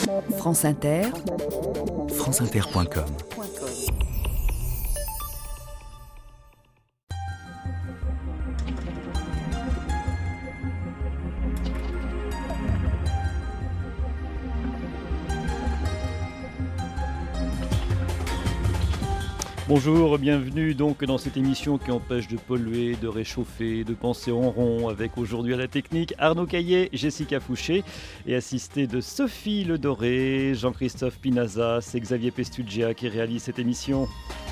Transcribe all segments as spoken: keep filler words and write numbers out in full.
France Inter, franceinter point com. Bonjour, bienvenue donc dans cette émission qui empêche de polluer, de réchauffer, de penser en rond, avec aujourd'hui à la technique Arnaud Caillet, Jessica Fouché et assisté de Sophie Ledoré, Jean-Christophe Pinazas et Xavier Pestuggia qui réalisent cette émission.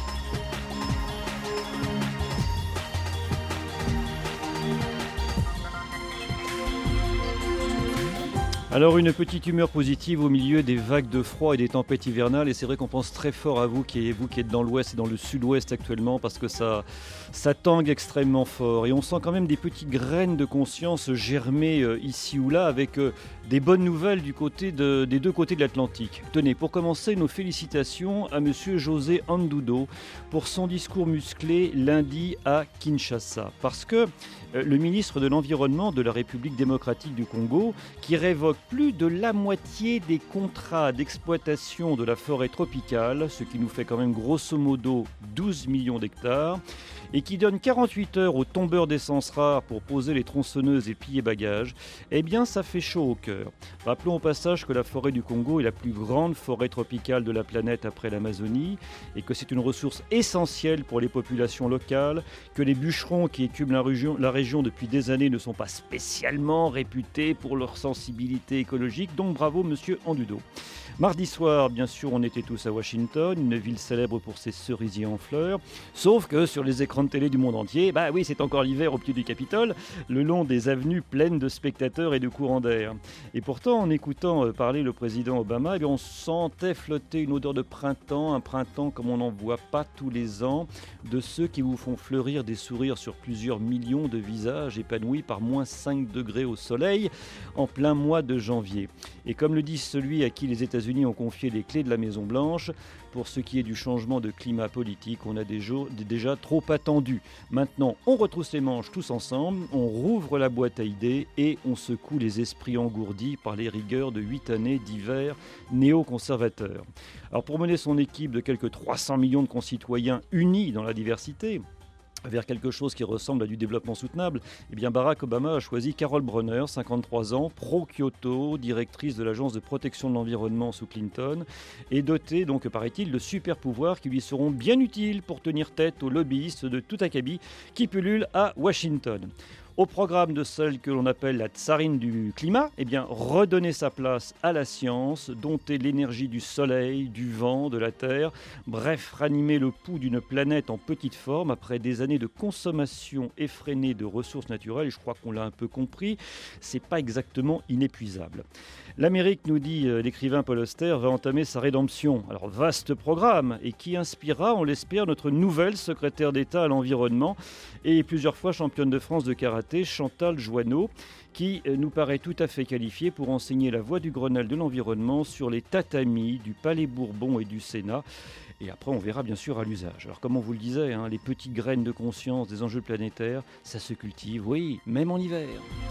Alors une petite humeur positive au milieu des vagues de froid et des tempêtes hivernales, et c'est vrai qu'on pense très fort à vous qui, vous qui êtes dans l'ouest et dans le sud-ouest actuellement, parce que ça, ça tangue extrêmement fort et on sent quand même des petites graines de conscience germer euh, ici ou là, avec euh, des bonnes nouvelles du côté de, des deux côtés de l'Atlantique. Tenez, pour commencer, nos félicitations à monsieur José Andudo pour son discours musclé lundi à Kinshasa, parce que euh, le ministre de l'Environnement de la République démocratique du Congo, qui révoque plus de la moitié des contrats d'exploitation de la forêt tropicale, ce qui nous fait quand même grosso modo douze millions d'hectares, et qui donne quarante-huit heures aux tombeurs d'essence rares pour poser les tronçonneuses et plier bagages, eh bien ça fait chaud au cœur. Rappelons au passage que la forêt du Congo est la plus grande forêt tropicale de la planète après l'Amazonie, et que c'est une ressource essentielle pour les populations locales, que les bûcherons qui écument la région, la région depuis des années ne sont pas spécialement réputés pour leur sensibilité écologique, donc bravo monsieur Andudo. Mardi soir, bien sûr, on était tous à Washington, une ville célèbre pour ses cerisiers en fleurs, sauf que sur les écrans de télé du monde entier, bah oui, c'est encore l'hiver au pied du Capitole, le long des avenues pleines de spectateurs et de courants d'air. Et pourtant, en écoutant parler le président Obama, eh bien, on sentait flotter une odeur de printemps, un printemps comme on n'en voit pas tous les ans, de ceux qui vous font fleurir des sourires sur plusieurs millions de visages épanouis par moins cinq degrés au soleil, en plein mois de janvier. Et comme le dit celui à qui les États-Unis ont confié les clés de la Maison-Blanche, pour ce qui est du changement de climat politique, on a déjà, déjà trop attendu. Maintenant, on retrousse les manches tous ensemble, on rouvre la boîte à idées et on secoue les esprits engourdis par les rigueurs de huit années d'hiver néoconservateurs. Alors pour mener son équipe de quelques trois cents millions de concitoyens unis dans la diversité, vers quelque chose qui ressemble à du développement soutenable, eh bien Barack Obama a choisi Carol Brunner, cinquante-trois ans, pro-Kyoto, directrice de l'agence de protection de l'environnement sous Clinton, et dotée, donc paraît-il, de super pouvoirs qui lui seront bien utiles pour tenir tête aux lobbyistes de tout acabit qui pullulent à Washington. Au programme de celle que l'on appelle la tsarine du climat, eh bien, redonner sa place à la science, dompter l'énergie du soleil, du vent, de la terre, bref, ranimer le pouls d'une planète en petite forme après des années de consommation effrénée de ressources naturelles, et je crois qu'on l'a un peu compris, c'est pas exactement inépuisable. L'Amérique, nous dit l'écrivain Paul Auster, va entamer sa rédemption. Alors, vaste programme, et qui inspirera, on l'espère, notre nouvelle secrétaire d'État à l'environnement et plusieurs fois championne de France de karaté, Chantal Joanneau, qui nous paraît tout à fait qualifiée pour enseigner la voie du Grenelle de l'environnement sur les tatamis du Palais Bourbon et du Sénat. Et après, on verra bien sûr à l'usage. Alors, comme on vous le disait, hein, les petites graines de conscience des enjeux planétaires, ça se cultive, oui, même en hiver.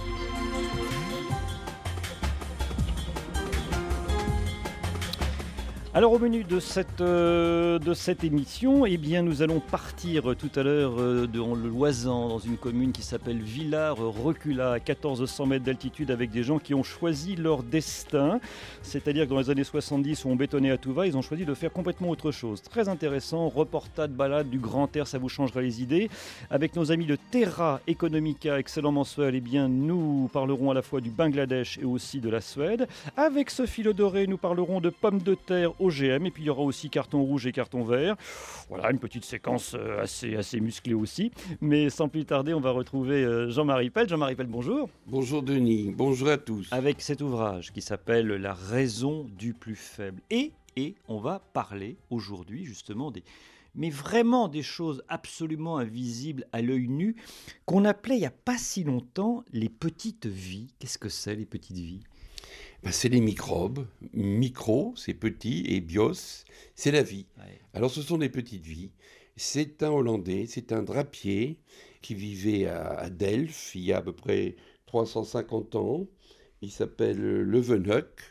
Alors au menu de cette, euh, de cette émission, eh bien, nous allons partir tout à l'heure euh, dans le Loisan, dans une commune qui s'appelle Villars-Recula, à quatorze cents mètres d'altitude, avec des gens qui ont choisi leur destin. C'est-à-dire que dans les années soixante-dix, où on bétonnait à tout va, ils ont choisi de faire complètement autre chose. Très intéressant, reportage, balade, du grand air, ça vous changera les idées. Avec nos amis de Terra Economica, excellent mensuel, eh bien, nous parlerons à la fois du Bangladesh et aussi de la Suède. Avec Sophie Ledoré, nous parlerons de pommes de terre O G M, et puis il y aura aussi carton rouge et carton vert. Voilà, une petite séquence assez, assez musclée aussi. Mais sans plus tarder, on va retrouver Jean-Marie Pell. Jean-Marie Pell, bonjour. Bonjour Denis, bonjour à tous. Avec cet ouvrage qui s'appelle La raison du plus faible. Et, et on va parler aujourd'hui justement des... mais vraiment des choses absolument invisibles à l'œil nu, qu'on appelait il n'y a pas si longtemps les petites vies. Qu'est-ce que c'est les petites vies ? Ben, c'est les microbes. Micro, c'est petit, et bios, c'est la vie. Ouais. Alors ce sont des petites vies. C'est un Hollandais, c'est un drapier qui vivait à, à Delft il y a à peu près trois cent cinquante ans. Il s'appelle Leeuwenhoek.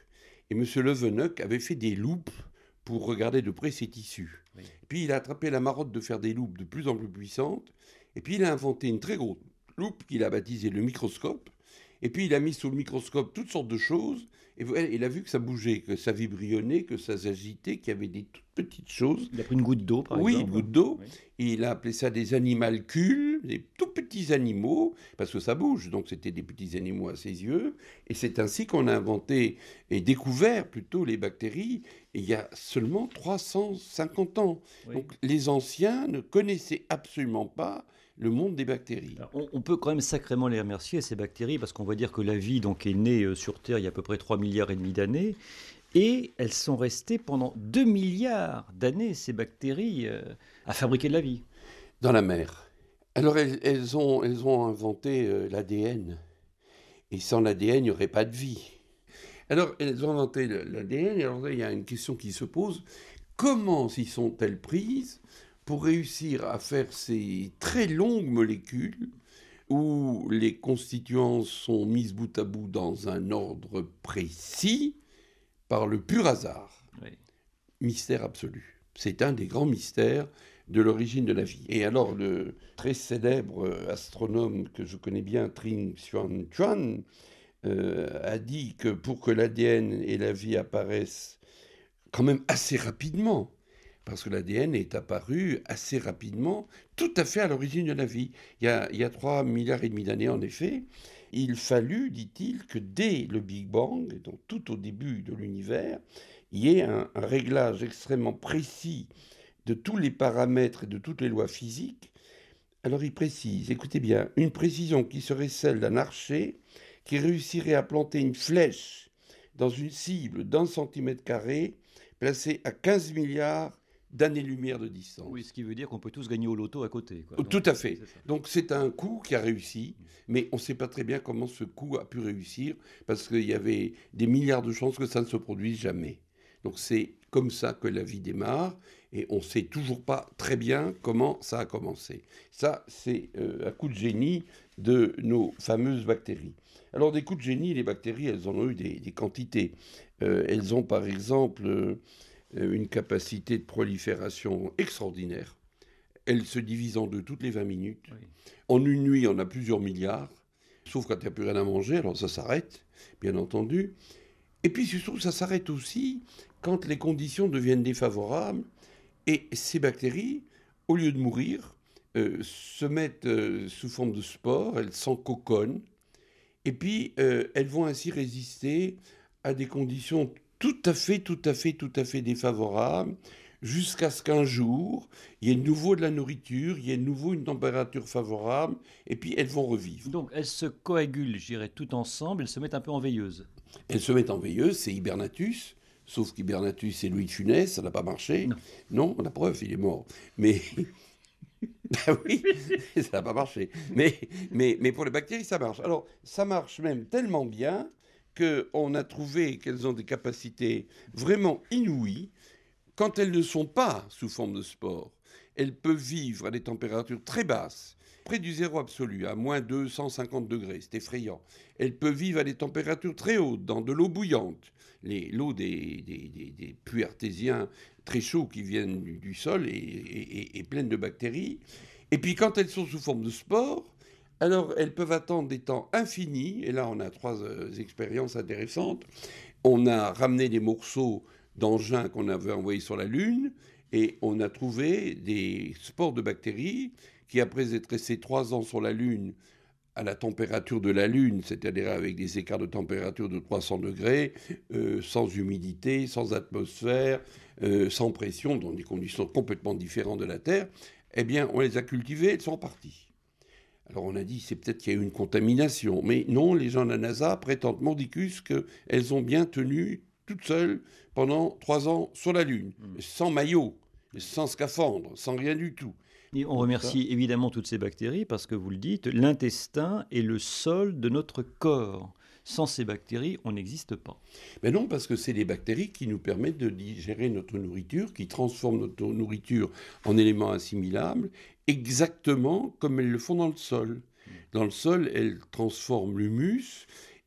Et M. Leeuwenhoek avait fait des loupes pour regarder de près ces tissus. Oui. Puis il a attrapé la marotte de faire des loupes de plus en plus puissantes. Et puis il a inventé une très grosse loupe qu'il a baptisée le microscope. Et puis il a mis sous le microscope toutes sortes de choses. Et il a vu que ça bougeait, que ça vibrionnait, que ça s'agitait, qu'il y avait des toutes petites choses. Il a pris une goutte d'eau, par oui, exemple. Oui, une goutte d'eau. Oui. Et il a appelé ça des animalcules, des tout petits animaux, parce que ça bouge. Donc c'était des petits animaux à ses yeux. Et c'est ainsi qu'on a inventé et découvert plutôt les bactéries il y a seulement trois cent cinquante ans. Oui. Donc les anciens ne connaissaient absolument pas le monde des bactéries. Alors, on, on peut quand même sacrément les remercier, ces bactéries, parce qu'on va dire que la vie donc, est née euh, sur Terre il y a à peu près trois milliards et demi d'années, et elles sont restées pendant deux milliards d'années, ces bactéries, euh, à fabriquer de la vie. Dans la mer. Alors elles, elles, ont, elles ont inventé euh, l'A D N, et sans l'A D N, il n'y aurait pas de vie. Alors elles ont inventé l'A D N, et alors là, il y a une question qui se pose, comment s'y sont-elles prises pour réussir à faire ces très longues molécules où les constituants sont mises bout à bout dans un ordre précis par le pur hasard. Oui. Mystère absolu. C'est un des grands mystères de l'origine de la vie. Et alors, le très célèbre astronome que je connais bien, Trinh Xuan Chuan, euh, a dit que pour que l'A D N et la vie apparaissent quand même assez rapidement, parce que l'A D N est apparu assez rapidement, tout à fait à l'origine de la vie. Il y a, il y a trois milliards et demi d'années, en effet, il fallut, dit-il, que dès le Big Bang, et donc tout au début de l'univers, il y ait un, un réglage extrêmement précis de tous les paramètres et de toutes les lois physiques. Alors il précise, écoutez bien, une précision qui serait celle d'un archer qui réussirait à planter une flèche dans une cible d'un centimètre carré placée à quinze milliards d'années-lumière de distance. Oui, ce qui veut dire qu'on peut tous gagner au loto à côté. Quoi. Donc, tout à fait. C'est Donc c'est un coup qui a réussi, mais on ne sait pas très bien comment ce coup a pu réussir, parce qu'il y avait des milliards de chances que ça ne se produise jamais. Donc c'est comme ça que la vie démarre, et on ne sait toujours pas très bien comment ça a commencé. Ça, c'est euh, un coup de génie de nos fameuses bactéries. Alors des coups de génie, les bactéries, elles en ont eu des, des quantités. Euh, elles ont par exemple... Euh, une capacité de prolifération extraordinaire. Elle se divise en deux toutes les vingt minutes. Oui. En une nuit, on a plusieurs milliards, sauf quand il n'y a plus rien à manger, alors ça s'arrête, bien entendu. Et puis surtout, ça s'arrête aussi quand les conditions deviennent défavorables, et ces bactéries, au lieu de mourir, euh, se mettent euh, sous forme de spores, elles s'encoconnent, et puis euh, elles vont ainsi résister à des conditions tout à fait, tout à fait, tout à fait défavorable, jusqu'à ce qu'un jour, il y ait de nouveau de la nourriture, il y ait de nouveau une température favorable, et puis elles vont revivre. Donc elles se coagulent, je dirais, toutes ensemble, elles se mettent un peu en veilleuse. Elles se mettent en veilleuse, c'est Hibernatus, sauf qu'Hibernatus, c'est Louis de Funès, ça n'a pas marché. Non, non la preuve, il est mort. Mais... ah oui, ça n'a pas marché. Mais, mais, mais pour les bactéries, ça marche. Alors, ça marche même tellement bien qu'on a trouvé qu'elles ont des capacités vraiment inouïes. Quand elles ne sont pas sous forme de spores, elles peuvent vivre à des températures très basses, près du zéro absolu, à moins deux cent cinquante degrés, c'est effrayant. Elles peuvent vivre à des températures très hautes, dans de l'eau bouillante. Les, l'eau des, des, des, des puits artésiens très chauds qui viennent du, du sol est, est, est pleine de bactéries. Et puis quand elles sont sous forme de spores, alors, elles peuvent attendre des temps infinis, et là, on a trois euh, expériences intéressantes. On a ramené des morceaux d'engins qu'on avait envoyés sur la Lune, et on a trouvé des spores de bactéries qui, après être restés trois ans sur la Lune, à la température de la Lune, c'est-à-dire avec des écarts de température de trois cents degrés, euh, sans humidité, sans atmosphère, euh, sans pression, dans des conditions complètement différentes de la Terre, eh bien, on les a cultivées, elles sont parties. Alors on a dit, c'est peut-être qu'il y a eu une contamination. Mais non, les gens de la NASA prétendent mordicus qu'elles ont bien tenu toutes seules pendant trois ans sur la Lune, mmh. sans maillot, sans scaphandre, sans rien du tout. Et on remercie ça. évidemment toutes ces bactéries parce que vous le dites, l'intestin est le sol de notre corps. Sans ces bactéries, on n'existe pas. Mais non, parce que c'est les bactéries qui nous permettent de digérer notre nourriture, qui transforment notre nourriture en éléments assimilables, exactement comme elles le font dans le sol. Dans le sol, elles transforment l'humus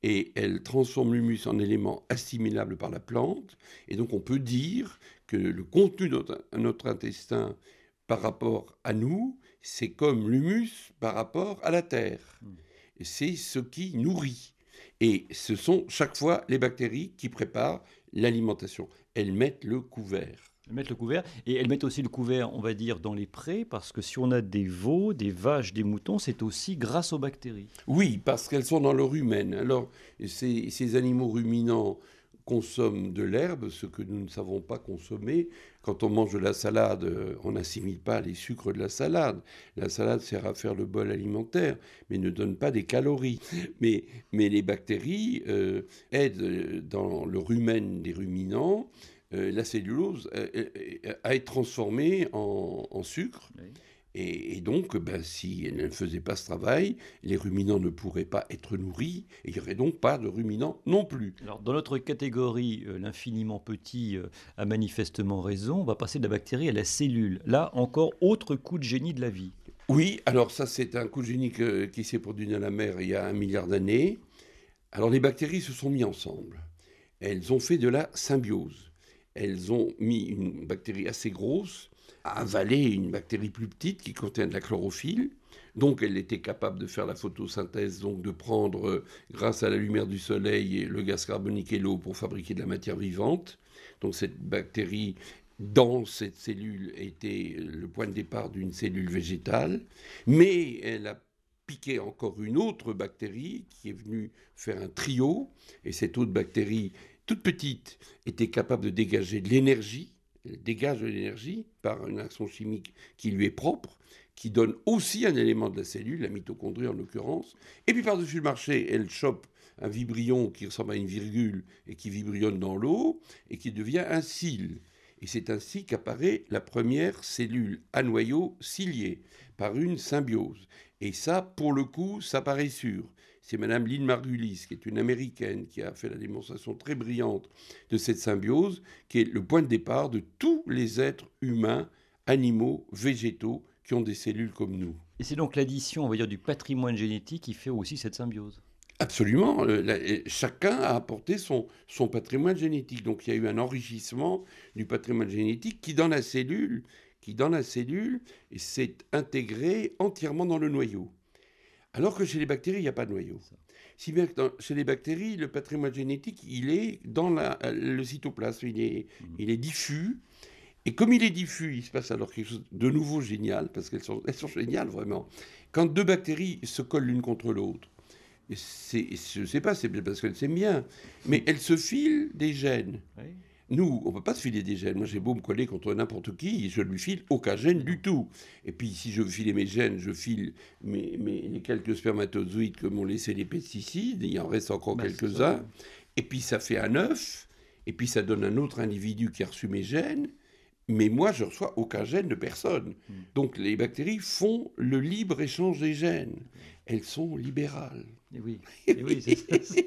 et elle transforme l'humus en élément assimilable par la plante. Et donc on peut dire que le contenu de notre, notre intestin par rapport à nous, c'est comme l'humus par rapport à la terre. Mmh. Et c'est ce qui nourrit. Et ce sont chaque fois les bactéries qui préparent l'alimentation. Elles mettent le couvert. Elles mettent le couvert, et elles mettent aussi le couvert, on va dire, dans les prés, parce que si on a des veaux, des vaches, des moutons, c'est aussi grâce aux bactéries. Oui, parce qu'elles sont dans le rumen. Alors, ces, ces animaux ruminants consomment de l'herbe, ce que nous ne savons pas consommer. Quand on mange de la salade, on n'assimile pas les sucres de la salade. La salade sert à faire le bol alimentaire, mais ne donne pas des calories. Mais, mais les bactéries euh, aident dans le rumen des ruminants euh, la cellulose euh, euh, à être transformée en, en sucre. Oui. Et, et donc, ben, si elle ne faisait pas ce travail, les ruminants ne pourraient pas être nourris, et il n'y aurait donc pas de ruminants non plus. Alors, dans notre catégorie, euh, l'infiniment petit euh, a manifestement raison, on va passer de la bactérie à la cellule. Là, encore, autre coup de génie de la vie. Oui, alors ça, c'est un coup de génie que, qui s'est produit dans la mer il y a un milliard d'années. Alors, les bactéries se sont mises ensemble. Elles ont fait de la symbiose. Elles ont mis une bactérie assez grosse à avaler une bactérie plus petite qui contient de la chlorophylle. Donc, elle était capable de faire la photosynthèse, donc de prendre, euh, grâce à la lumière du soleil, le gaz carbonique et l'eau pour fabriquer de la matière vivante. Donc, cette bactérie, dans cette cellule, était le point de départ d'une cellule végétale. Mais elle a piqué encore une autre bactérie qui est venue faire un trio. Et cette autre bactérie, toute petite, était capable de dégager de l'énergie. Elle dégage de l'énergie par une action chimique qui lui est propre, qui donne aussi un élément de la cellule, la mitochondrie en l'occurrence. Et puis par-dessus le marché, elle chope un vibrion qui ressemble à une virgule et qui vibrionne dans l'eau et qui devient un cyle. Et c'est ainsi qu'apparaît la première cellule à noyau cilié, par une symbiose. Et ça, pour le coup, ça paraît sûr. C'est Madame Lynn Margulis, qui est une Américaine, qui a fait la démonstration très brillante de cette symbiose, qui est le point de départ de tous les êtres humains, animaux, végétaux, qui ont des cellules comme nous. Et c'est donc l'addition, on va dire, du patrimoine génétique qui fait aussi cette symbiose. Absolument. Chacun a apporté son, son patrimoine génétique. Donc il y a eu un enrichissement du patrimoine génétique qui, dans la cellule, qui, dans la cellule, s'est intégré entièrement dans le noyau. Alors que chez les bactéries, il n'y a pas de noyau. Si bien que dans, chez les bactéries, le patrimoine génétique, il est dans la, le cytoplasme, il est, mmh. il est diffus. Et comme il est diffus, il se passe alors quelque chose de nouveau génial, parce qu'elles sont, elles sont géniales vraiment. Quand deux bactéries se collent l'une contre l'autre, c'est, je ne sais pas, c'est parce qu'elles s'aiment bien, mais elles se filent des gènes. Oui. Nous, on ne peut pas se filer des gènes. Moi, j'ai beau me coller contre n'importe qui, je ne lui file aucun gène du tout. Et puis, si je veux filer mes gènes, je file mes, mes, les quelques spermatozoïdes que m'ont laissé les pesticides. Il en reste encore ben, quelques-uns. Et puis, ça fait un œuf. Et puis, ça donne un autre individu qui a reçu mes gènes. Mais moi, je ne reçois aucun gène de personne. Mmh. Donc, les bactéries font le libre-échange des gènes. Elles sont libérales. Et oui, et oui c'est ça. C'est...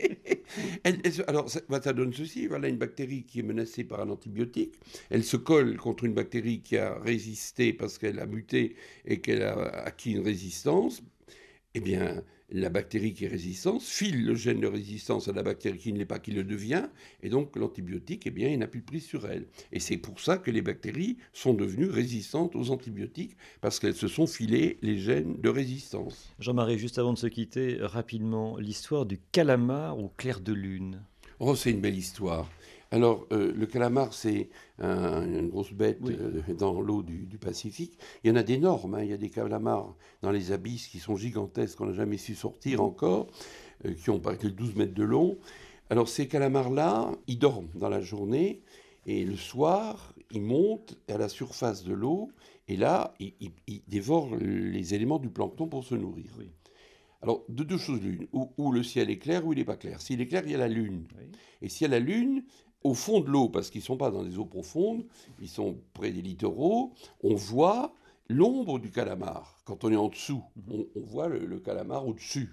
elle, elle, alors, ça, ça donne ceci. Voilà une bactérie qui est menacée par un antibiotique. Elle se colle contre une bactérie qui a résisté parce qu'elle a muté et qu'elle a acquis une résistance. Eh bien, la bactérie qui est résistante file le gène de résistance à la bactérie qui ne l'est pas, qui le devient, et donc l'antibiotique, eh bien, il n'a plus de prise sur elle. Et c'est pour ça que les bactéries sont devenues résistantes aux antibiotiques, parce qu'elles se sont filées les gènes de résistance. Jean-Marie, juste avant de se quitter, rapidement, l'histoire du calamar au clair de lune. Oh, c'est une belle histoire. Alors, euh, le calamar, c'est un, une grosse bête oui. euh, dans l'eau du, du Pacifique. Il y en a d'énormes. Hein. Il y a des calamars dans les abysses qui sont gigantesques, qu'on n'a jamais su sortir encore, euh, qui ont pas que douze mètres de long. Alors, ces calamars-là, ils dorment dans la journée, et le soir, ils montent à la surface de l'eau, et là, ils, ils, ils dévorent les éléments du plancton pour se nourrir. Oui. Alors, de deux choses l'une, où, où le ciel est clair ou il n'est pas clair. S'il est clair, il y a la lune. Oui. Et s'il y a la lune, au fond de l'eau, parce qu'ils ne sont pas dans des eaux profondes, ils sont près des littoraux, on voit l'ombre du calamar. Quand on est en dessous, mm-hmm. on, on voit le, le calamar au-dessus.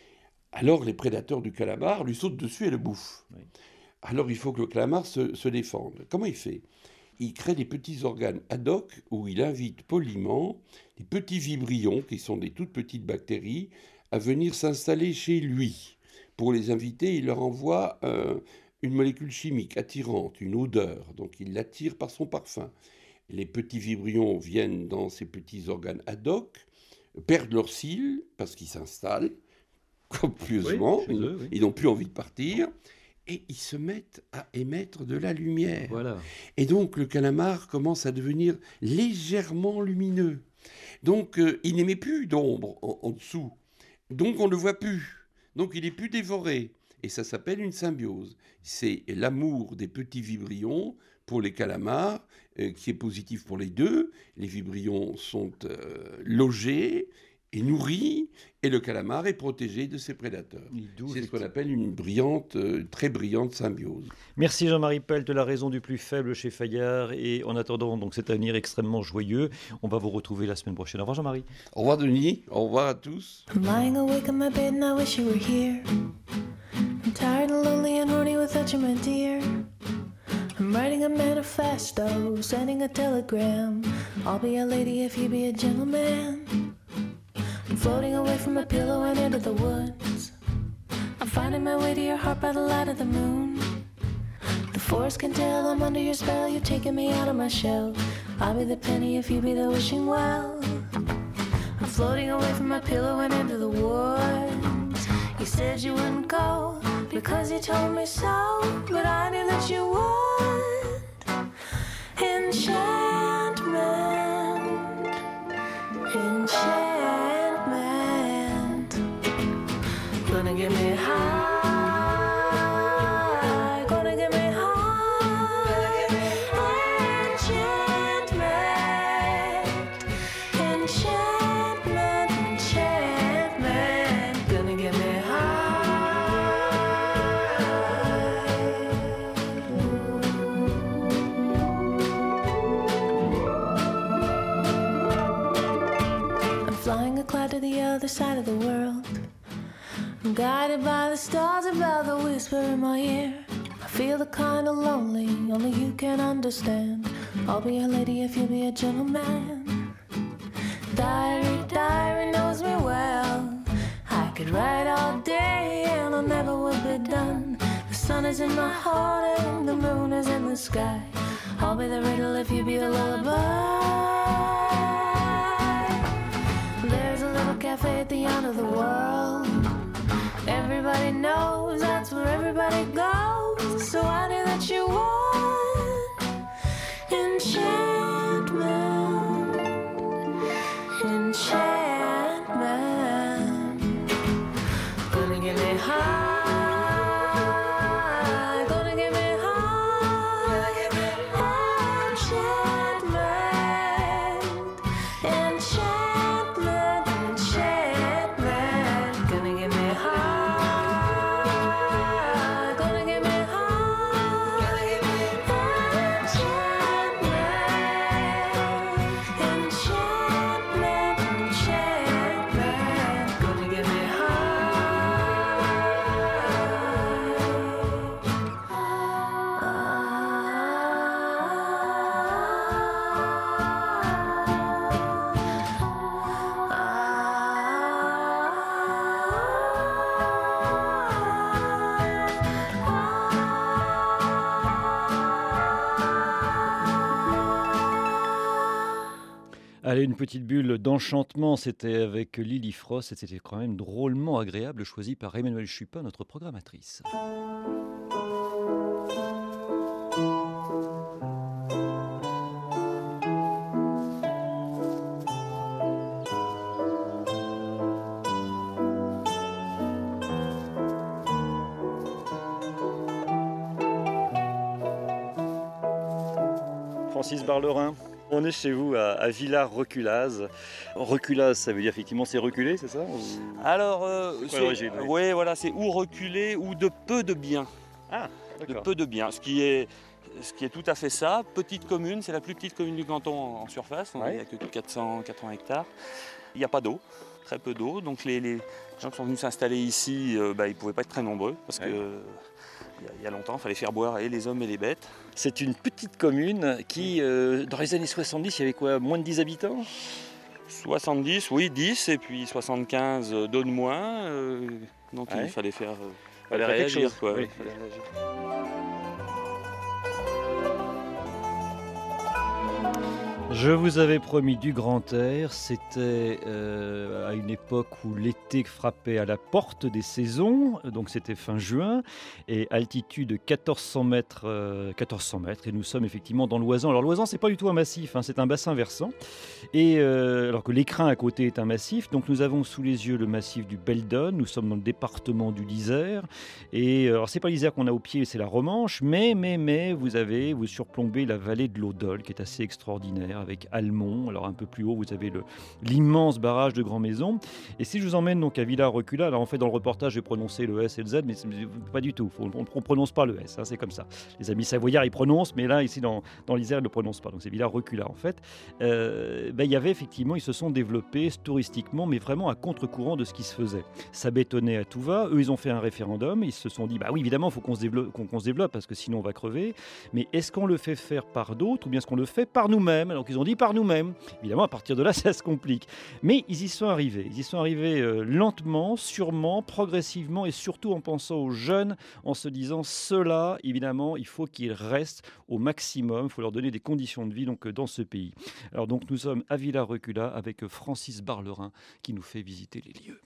Alors, les prédateurs du calamar lui sautent dessus et le bouffent. Oui. Alors, il faut que le calamar se, se défende. Comment il fait ? Il crée des petits organes ad hoc où il invite poliment des petits vibrions, qui sont des toutes petites bactéries, à venir s'installer chez lui, pour les inviter, il leur envoie euh, une molécule chimique attirante, une odeur. Donc il l'attire par son parfum. Les petits vibrions viennent dans ces petits organes ad hoc, perdent leurs cils parce qu'ils s'installent copieusement, Oui, ils, eux, oui. ils n'ont plus envie de partir, et ils se mettent à émettre de la lumière. Voilà. Et donc le calamar commence à devenir légèrement lumineux. Donc euh, il n'émet plus d'ombre en, en dessous. Donc on ne le voit plus. Donc il n'est plus dévoré. Et ça s'appelle une symbiose. C'est l'amour des petits vibrions pour les calamars euh, qui est positif pour les deux. Les vibrions sont euh, logés et nourris, et le calamar est protégé de ses prédateurs. C'est ce qu'on appelle une brillante, euh, très brillante symbiose. Merci Jean-Marie Pelt de La raison du plus faible chez Fayard. Et en attendant donc cet avenir extrêmement joyeux, on va vous retrouver la semaine prochaine. Au revoir Jean-Marie. Au revoir Denis, au revoir à tous. I'm lying awake in my bed and I wish you were here. I'm tired and lonely and horny without you, my dear. I'm writing a manifesto, sending a telegram. I'll be a lady if you be a gentleman. I'm floating away from my pillow and into the woods. I'm finding my way to your heart by the light of the moon. The forest can tell I'm under your spell. You're taking me out of my shell. I'll be the penny if you be the wishing well. I'm floating away from my pillow and into the woods. You said you wouldn't go because you told me so, but I knew that you would. Enchantment, enchantment, gonna get me high, gonna get me high. Enchantment, enchantment, enchantment, gonna get me flying a cloud to the other side of the world. I'm guided by the stars above the whisper in my ear. I feel the kind of lonely only you can understand. I'll be a lady if you'll be a gentleman. Diary, diary knows me well. I could write all day and I never would be done. The sun is in my heart and the moon is in the sky. I'll be the riddle if you be the lullaby. There's a little cafe at the end of the world. Everybody knows that's where everybody goes. So I knew that you would. Enchantment, enchantment, gonna get me high, gonna get me high. Enchantment, enchantment, enchantment, gonna get me high, gonna get me high. Enchantment, enchantment, gonna get me Allez, une petite bulle d'enchantement, c'était avec Lily Frost et c'était quand même drôlement agréable, choisi par Emmanuelle Chupin, notre programmatrice. Francis Barlerin, on est chez vous à, à Villars-Reculaz. Reculaz, ça veut dire effectivement c'est reculé, c'est ça ou... Alors, euh, C'est quoi c'est, l'origine, oui. ouais, voilà, c'est ou reculé ou de peu de bien. Ah, De d'accord. peu de bien, ce qui est, ce qui est tout à fait ça. Petite commune, c'est la plus petite commune du canton en, en surface. Il Ouais. n'y a que quatre cents quatre-vingts hectares. Il n'y a pas d'eau, très peu d'eau. Donc les, les gens qui sont venus s'installer ici, euh, bah, ils ne pouvaient pas être très nombreux parce Ouais. que euh, il y a- il y a longtemps, il fallait faire boire et les hommes et les bêtes. C'est une petite commune qui, euh, dans les années soixante-dix, il y avait quoi, moins de dix habitants? soixante-dix, oui, dix, et puis soixante-quinze, euh, d'eau de moins. euh, donc Ouais. il fallait faire euh, Fallait Faire quelque réagir, chose, quoi. oui. Fallait réagir. Je vous avais promis du grand air, c'était euh, à une époque où l'été frappait à la porte des saisons, donc c'était fin juin, et altitude quatorze cents mètres, euh, quatorze cents mètres, et nous sommes effectivement dans l'Oisans. Alors l'Oisans, c'est pas du tout un massif, hein, c'est un bassin versant, et euh, alors que l'écrin à côté est un massif, donc nous avons sous les yeux le massif du Beldon, nous sommes dans le département du Lizère, et euh, alors c'est pas l'Isère qu'on a au pied, c'est la Romanche, mais, mais, mais, vous avez, vous surplombez la vallée de l'Odol, qui est assez extraordinaire, avec Almont. Alors un peu plus haut, vous avez le, l'immense barrage de Grand Maison. Et si je vous emmène donc à Villars-Recula, alors en fait dans le reportage, j'ai prononcé le S et le Z, mais c'est, pas du tout. Faut, on ne prononce pas le S, hein, c'est comme ça. Les amis savoyards, ils prononcent, mais là, ici, dans, dans l'Isère, ils ne le prononcent pas. Donc c'est Villars-Recula, en fait. Euh, ben, il y avait effectivement, ils se sont développés touristiquement, mais vraiment à contre-courant de ce qui se faisait. Ça bétonnait à tout va. Eux, ils ont fait un référendum. Ils se sont dit, bah oui, évidemment, il faut qu'on se développe, qu'on, qu'on se développe, parce que sinon, on va crever. Mais est-ce qu'on le fait faire par d'autres, ou bien est-ce qu'on le fait par nous-mêmes? Alors qu'ils ont dit par nous-mêmes. Évidemment, à partir de là, ça se complique. Mais ils y sont arrivés. Ils y sont arrivés euh, lentement, sûrement, progressivement, et surtout en pensant aux jeunes, en se disant, ceux-là, évidemment, il faut qu'ils restent au maximum. Il faut leur donner des conditions de vie donc, dans ce pays. Alors donc, nous sommes à Villars-Recula avec Francis Barlerin qui nous fait visiter les lieux.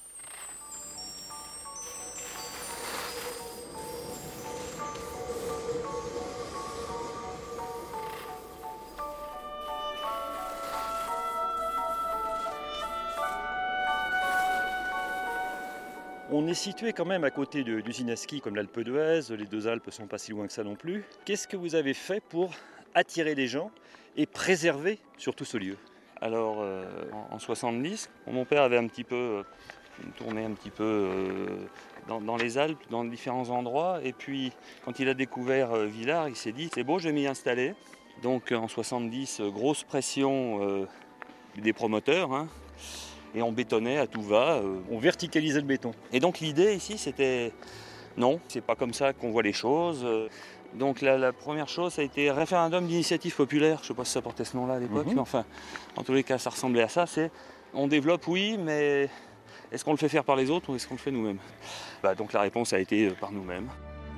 On est situé quand même à côté de l'usine à ski comme l'Alpe d'Huez, les deux Alpes ne sont pas si loin que ça non plus. Qu'est-ce que vous avez fait pour attirer les gens et préserver surtout ce lieu? Alors euh, en, en soixante-dix, mon père avait un petit peu euh, tourné un petit peu euh, dans, dans les Alpes, dans différents endroits, et puis quand il a découvert euh, Villars, il s'est dit c'est beau, je vais m'y installer. Donc en soixante-dix, euh, grosse pression euh, des promoteurs, hein, et on bétonnait à tout va. Euh. On verticalisait le béton. Et donc l'idée ici c'était non, c'est pas comme ça qu'on voit les choses. Donc la, la première chose, ça a été référendum d'initiative populaire. Je ne sais pas si ça portait ce nom-là à l'époque, mm-hmm. mais enfin, en tous les cas, ça ressemblait à ça. C'est on développe, oui, mais est-ce qu'on le fait faire par les autres ou est-ce qu'on le fait nous-mêmes? Bah, donc la réponse a été par nous-mêmes.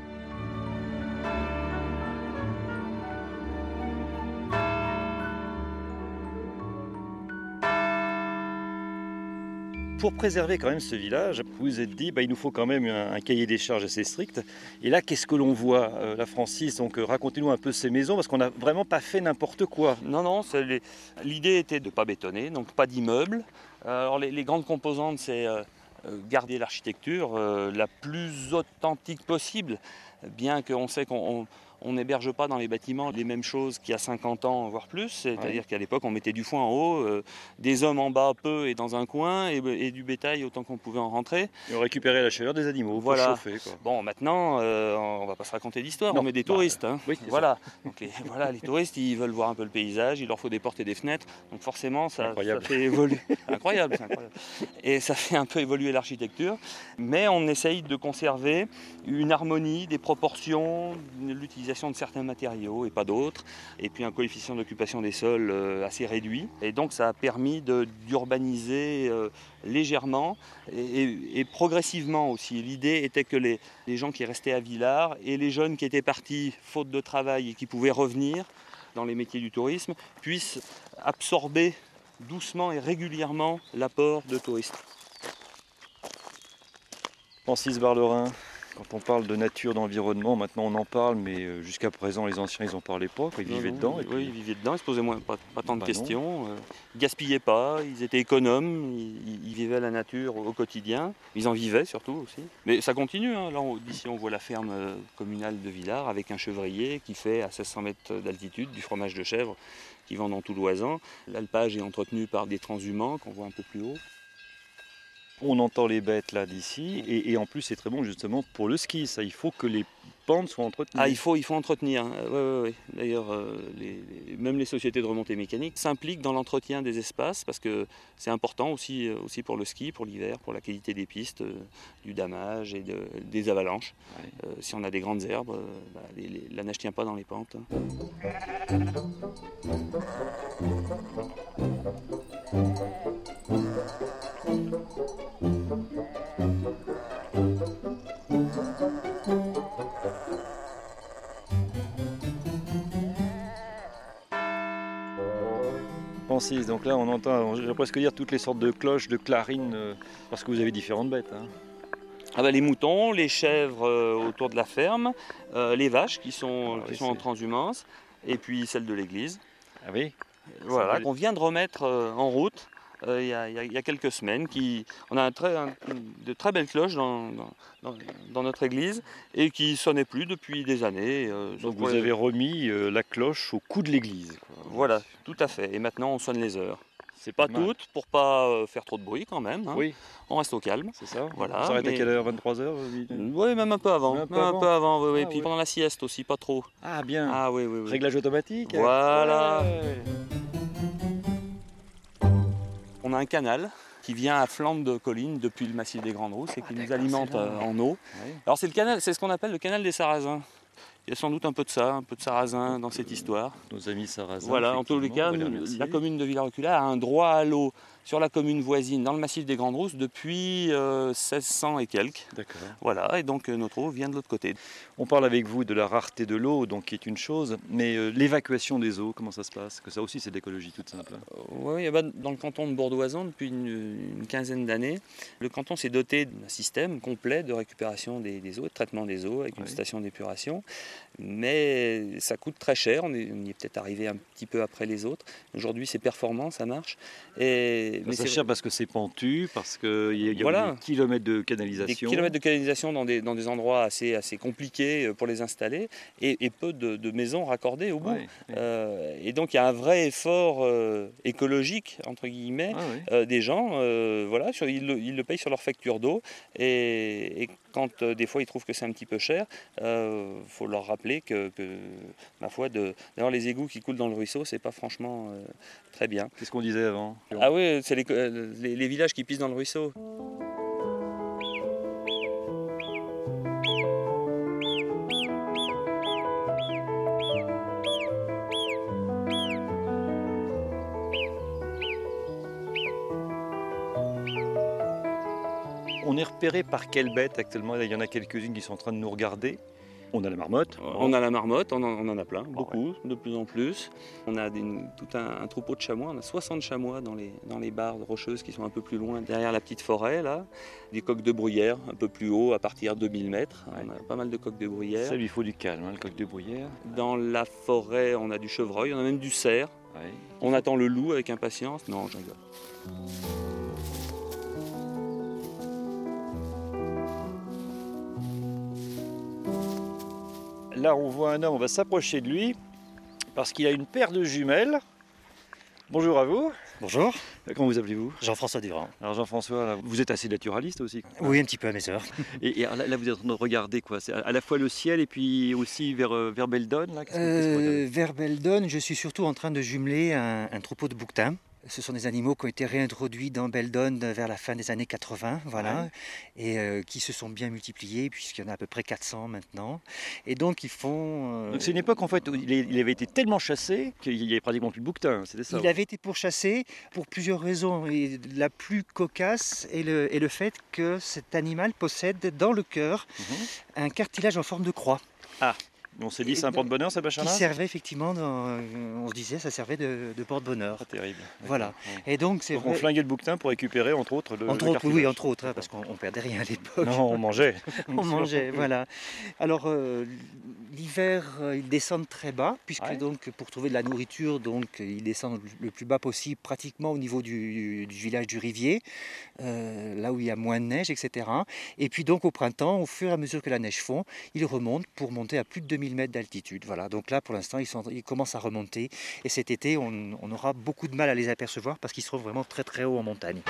Pour préserver quand même ce village, vous vous êtes dit, bah, il nous faut quand même un, un cahier des charges assez strict. Et là, qu'est-ce que l'on voit, euh, la Francis? Donc, euh, racontez-nous un peu ces maisons, parce qu'on n'a vraiment pas fait n'importe quoi. Non, non, les... l'idée était de ne pas bétonner, donc pas d'immeubles. Alors, les, les grandes composantes, c'est euh, garder l'architecture euh, la plus authentique possible, bien qu'on sait qu'on... On... On n'héberge pas dans les bâtiments les mêmes choses qu'il y a cinquante ans, voire plus. C'est-à-dire ouais. qu'à l'époque, on mettait du foin en haut, euh, des hommes en bas peu et dans un coin, et, et du bétail autant qu'on pouvait en rentrer. Et on récupérait la chaleur des animaux, voilà. Pour chauffer, quoi. Bon, maintenant, euh, on ne va pas se raconter d'histoire, on met des touristes. Hein. Oui, voilà. Donc les, voilà, les touristes, ils veulent voir un peu le paysage, il leur faut des portes et des fenêtres. Donc forcément, ça, ça fait évoluer. incroyable, c'est incroyable. Et ça fait un peu évoluer l'architecture. Mais on essaye de conserver une harmonie, des proportions, l'utilisation de certains matériaux et pas d'autres, et puis un coefficient d'occupation des sols euh, assez réduit. Et donc ça a permis de, d'urbaniser euh, légèrement et, et, et progressivement aussi. L'idée était que les, les gens qui restaient à Villars et les jeunes qui étaient partis faute de travail et qui pouvaient revenir dans les métiers du tourisme puissent absorber doucement et régulièrement l'apport de touristes. Francis Barlerin, quand on parle de nature, d'environnement, maintenant on en parle, mais jusqu'à présent les anciens ils n'en parlaient pas, quoi. Ils vivaient non, dedans. Oui, et puis... ils vivaient dedans, ils se posaient moins, pas, pas tant de bah questions, euh, ils gaspillaient pas, ils étaient économes, ils, ils vivaient la nature au quotidien, ils en vivaient surtout aussi. Mais ça continue, hein. Là d'ici on voit la ferme communale de Villars avec un chevrier qui fait à seize cents mètres d'altitude du fromage de chèvre qui vend dans tout l'Oisans. L'alpage est entretenu par des transhumants qu'on voit un peu plus haut. On entend les bêtes là d'ici et, et en plus c'est très bon justement pour le ski, ça il faut que les pentes soient entretenues. Ah il faut, il faut entretenir, hein. ouais, ouais, ouais. D'ailleurs euh, les, les, même les sociétés de remontée mécanique s'impliquent dans l'entretien des espaces parce que c'est important aussi, aussi pour le ski, pour l'hiver, pour la qualité des pistes, euh, du damage et de, des avalanches. Ouais. Euh, si on a des grandes herbes, euh, bah, les, les, la neige ne tient pas dans les pentes. Francis. Donc là, on entend, je vais presque dire, toutes les sortes de cloches, de clarines, euh, parce que vous avez différentes bêtes. Hein. Ah bah, les moutons, les chèvres euh, autour de la ferme, euh, les vaches qui sont, Ah, qui oui, sont en c'est... transhumance, et puis celles de l'église. Ah oui. Voilà, Ça... qu'on vient de remettre euh, en route euh, il, y a, il y a quelques semaines. Qui, on a un très, un, de très belles cloches dans, dans, dans notre église et qui ne sonnaient plus depuis des années. Euh, Donc vous les... avez remis euh, la cloche au cou de l'église. Quoi. Voilà, tout à fait. Et maintenant on sonne les heures. C'est pas pas toutes, pour pas euh, faire trop de bruit quand même. Hein. Oui. On reste au calme. C'est ça. Voilà, Vous arrêtez mais... à quelle heure? vingt-trois heures? Oui, même un peu avant. Même un peu même avant, un peu avant oui, oui. Ah, Et puis ouais. pendant la sieste aussi, pas trop. Ah bien. Ah oui, oui, oui. Réglage automatique. Voilà. Ouais. On a un canal qui vient à flanc de colline depuis le massif des Grandes Rousses et qui Ah, nous alimente en eau. Oui. Alors c'est le canal, c'est ce qu'on appelle le canal des Sarrasins. Il y a sans doute un peu de ça, un peu de Sarrasins dans cette histoire. Nos amis Sarrasins. Voilà, en tous les cas, la commune de Villarecula a un droit à l'eau sur la commune voisine, dans le massif des Grandes Rousses, depuis euh, seize cents et quelques. D'accord. Voilà, et donc euh, notre eau vient de l'autre côté. On parle avec vous de la rareté de l'eau, donc qui est une chose, mais euh, l'évacuation des eaux, comment ça se passe? Que ça aussi, c'est de l'écologie toute simple. Hein. Euh, oui, eh ben, dans le canton de Bourdoisan, depuis une, une quinzaine d'années, le canton s'est doté d'un système complet de récupération des, des eaux, de traitement des eaux, avec une Oui. station d'épuration. Mais ça coûte très cher, on, est, on y est peut-être arrivé un petit peu après les autres. Aujourd'hui, c'est performant, ça marche. Et, mais c'est cher parce que c'est pentu, parce qu'il y a, y a voilà. des kilomètres de canalisation. Des kilomètres de canalisation dans des, dans des endroits assez, assez compliqués pour les installer et, et peu de, de maisons raccordées au bout. Ouais, ouais. Euh, et donc il y a un vrai effort euh, écologique, entre guillemets, Ah, ouais. euh, des gens. Euh, voilà, sur, ils, le, ils le payent sur leur facture d'eau. Et, et quand euh, des fois ils trouvent que c'est un petit peu cher, il euh, faut leur rappeler que, que ma foi, de, d'avoir les égouts qui coulent dans le ruisseau, c'est pas franchement euh, très bien. Qu'est-ce qu'on disait avant? Ah oui, c'est les, les, les villages qui pissent dans le ruisseau. On est repéré par quelle bête actuellement? Il y en a quelques-unes qui sont en train de nous regarder. On a la marmotte. On a la marmotte, on en, on en a plein, Oh, beaucoup, ouais. de plus en plus. On a des, tout un, un troupeau de chamois, on a soixante chamois dans les, dans les barres rocheuses qui sont un peu plus loin, derrière la petite forêt là. Des coqs de bruyère un peu plus haut, à partir de mille mètres. Ouais. On a pas mal de coqs de bruyère. Ça lui faut du calme, hein, le coq de bruyère. Dans la forêt, on a du chevreuil, on a même du cerf. Ouais. On attend le loup avec impatience. Non, je rigole. Là, on voit un homme, on va s'approcher de lui parce qu'il a une paire de jumelles. Bonjour à vous. Bonjour. Comment vous appelez-vous? Jean-François Durand. Alors Jean-François, là, vous êtes assez naturaliste aussi. Oui, un petit peu à mes heures. Et, et là, là, vous êtes en train de regarder quoi? C'est à la fois le ciel et puis aussi vers, vers Beldon là. Qu'est-ce que- qu'est-ce que vous regardez? Euh, vers Beldon, je suis surtout en train de jumeler un, un troupeau de bouquetins. Ce sont des animaux qui ont été réintroduits dans Beldon vers la fin des années quatre-vingts, voilà, Ouais. et euh, qui se sont bien multipliés, puisqu'il y en a à peu près quatre cents maintenant. Et donc ils font... euh, Donc c'est une époque en fait où il, est- il avait été tellement chassé qu'il n'y avait pratiquement plus de bouquetins, c'était ça? Il avait été pourchassé pour plusieurs raisons. Et la plus cocasse est le, est le fait que cet animal possède dans le cœur Mhm. un cartilage en forme de croix. On s'est dit c'est un porte-bonheur ce Qui machin-là? servait effectivement, dans, euh, on se disait, ça servait de, de porte-bonheur. Pas terrible. Voilà. D'accord, ouais. Et donc c'est Donc on vrai. flinguait le bouquetin pour récupérer entre autres le Entre le autres, oui, cartilage. entre autres, hein, parce qu'on on perdait rien à l'époque. Non, on mangeait. On mangeait, voilà. Alors euh, l'hiver, euh, ils descendent très bas, puisque Ouais. donc pour trouver de la nourriture, donc ils descendent le plus bas possible, pratiquement au niveau du, du village du Rivier, euh, là où il y a moins de neige, et cetera. Et puis donc au printemps, au fur et à mesure que la neige fond, ils remontent pour monter à plus de deux mille mètres d'altitude. Voilà. Donc là, pour l'instant, ils, sont- ils commencent à remonter. Et cet été, on, on aura beaucoup de mal à les apercevoir parce qu'ils seront vraiment très très haut en montagne.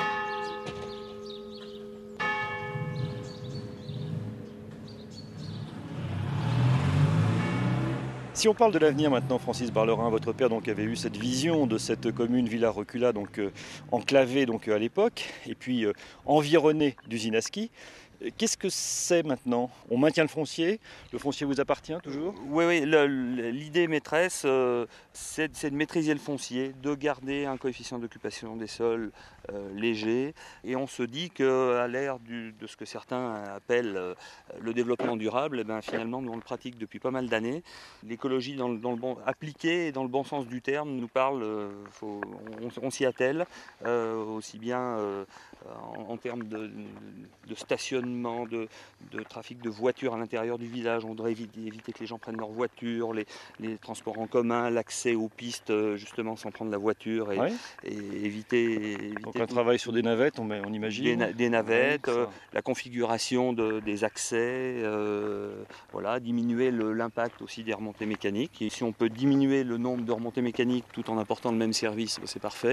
Si on parle de l'avenir maintenant, Francis Barlerin, votre père donc avait eu cette vision de cette commune Villa-Recula, donc euh, enclavée donc euh, à l'époque, et puis euh, environnée d'usines à ski. Euh, Qu'est-ce que c'est maintenant? On maintient le foncier? Le foncier vous appartient toujours? Oui, oui, le- le- l'idée maîtresse, euh, c'est c'est de maîtriser le foncier, de garder un coefficient d'occupation des sols euh, léger. Et on se dit qu'à l'ère du, de ce que certains appellent euh, le développement durable, eh ben, finalement, nous on le pratique depuis pas mal d'années. L'écologie dans, dans le bon, appliquée et dans le bon sens du terme nous parle, euh, faut, on, on s'y attelle, euh, aussi bien euh, en, en termes de, de stationnement, de, de trafic de voitures à l'intérieur du village. On devrait éviter, éviter que les gens prennent leur voiture, les, les transports en commun, l'accès aux pistes justement sans prendre la voiture et, ouais. et éviter, éviter... Donc un travail sur des navettes, on, on imagine Des, na- des navettes, ouais, euh, la configuration de, des accès, euh, voilà, diminuer le, l'impact aussi des remontées mécaniques. Et si on peut diminuer le nombre de remontées mécaniques tout en apportant le même service, c'est parfait.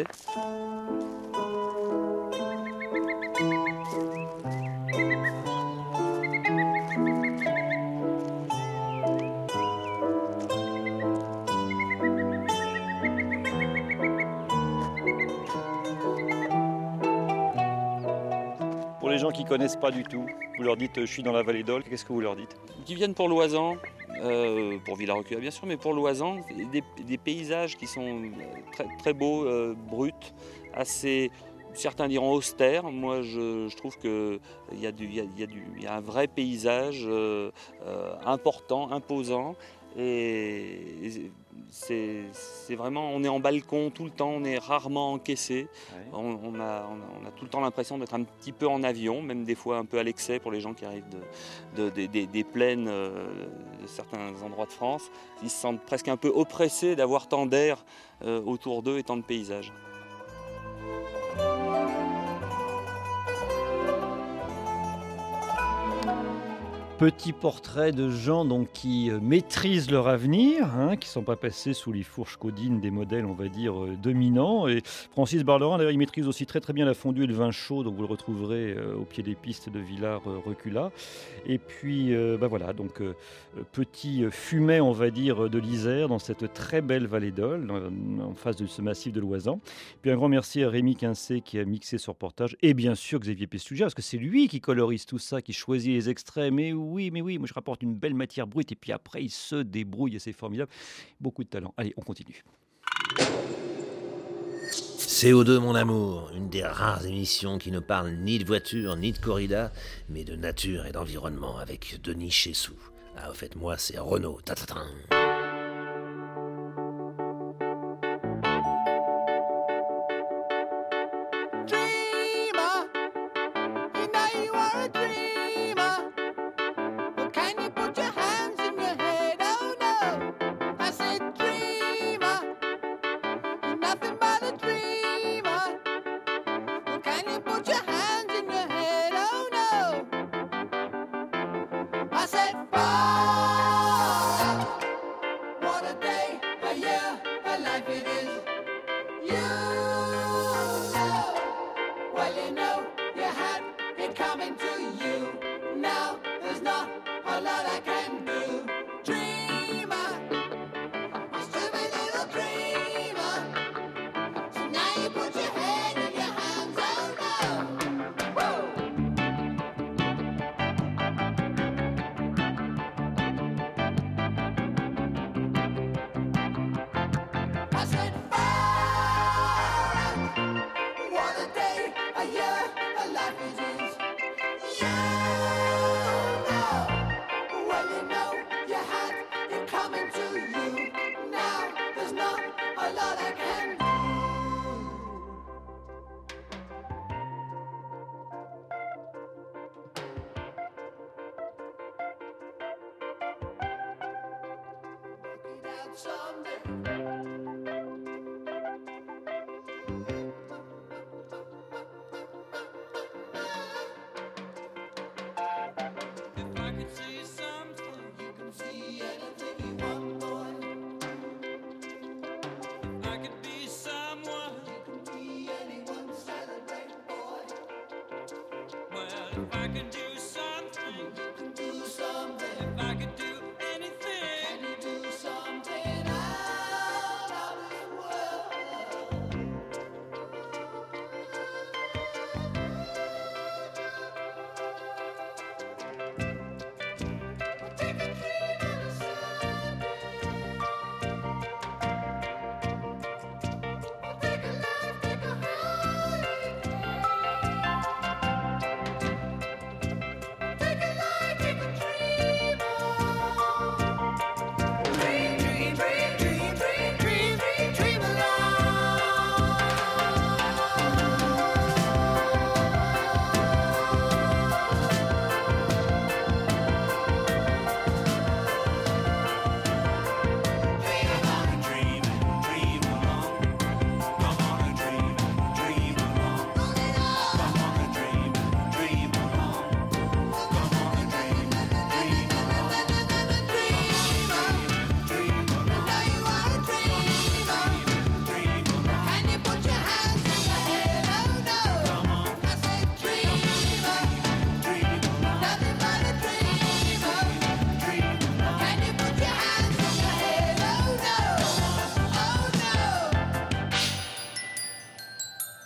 Pour les gens qui ne connaissent pas du tout, vous leur dites je suis dans la vallée d'Aulx, qu'est-ce que vous leur dites? Qui viennent pour Loisan, euh, pour Villarecula bien sûr, mais pour Loisan, des, des paysages qui sont très, très beaux, euh, bruts, assez, certains diront austères. Moi je, je trouve qu'il y, y, y, y a un vrai paysage euh, euh, important, imposant. Et c'est, c'est vraiment, on est en balcon tout le temps, on est rarement encaissé. Ouais. On, on, a, on, a, on a tout le temps l'impression d'être un petit peu en avion, même des fois un peu à l'excès pour les gens qui arrivent de, de, de, de, des plaines euh, de certains endroits de France. Ils se sentent presque un peu oppressés d'avoir tant d'air euh, autour d'eux et tant de paysages. Petit portrait de gens donc, qui euh, maîtrisent leur avenir, hein, qui ne sont pas passés sous les fourches caudines des modèles, on va dire, euh, dominants. Et Francis Barlerin, d'ailleurs, il maîtrise aussi très très bien la fondue et le vin chaud, donc vous le retrouverez euh, au pied des pistes de Villars-Recula. Et puis, euh, bah voilà, donc euh, petit fumet, on va dire, de l'Isère, dans cette très belle vallée d'Aulx, en face de ce massif de Loisan. Puis un grand merci à Rémi Quincé qui a mixé ce reportage, et bien sûr Xavier Pestugia, parce que c'est lui qui colorise tout ça, qui choisit les extraits, mais oui, mais oui, moi je rapporte une belle matière brute et puis après il se débrouille et c'est formidable. Beaucoup de talent. Allez, on continue. C O deux, mon amour, une des rares émissions qui ne parle ni de voiture ni de corrida, mais de nature et d'environnement avec Denis Chessou. Ah, au fait, moi c'est Renaud. Ta-ta-ta.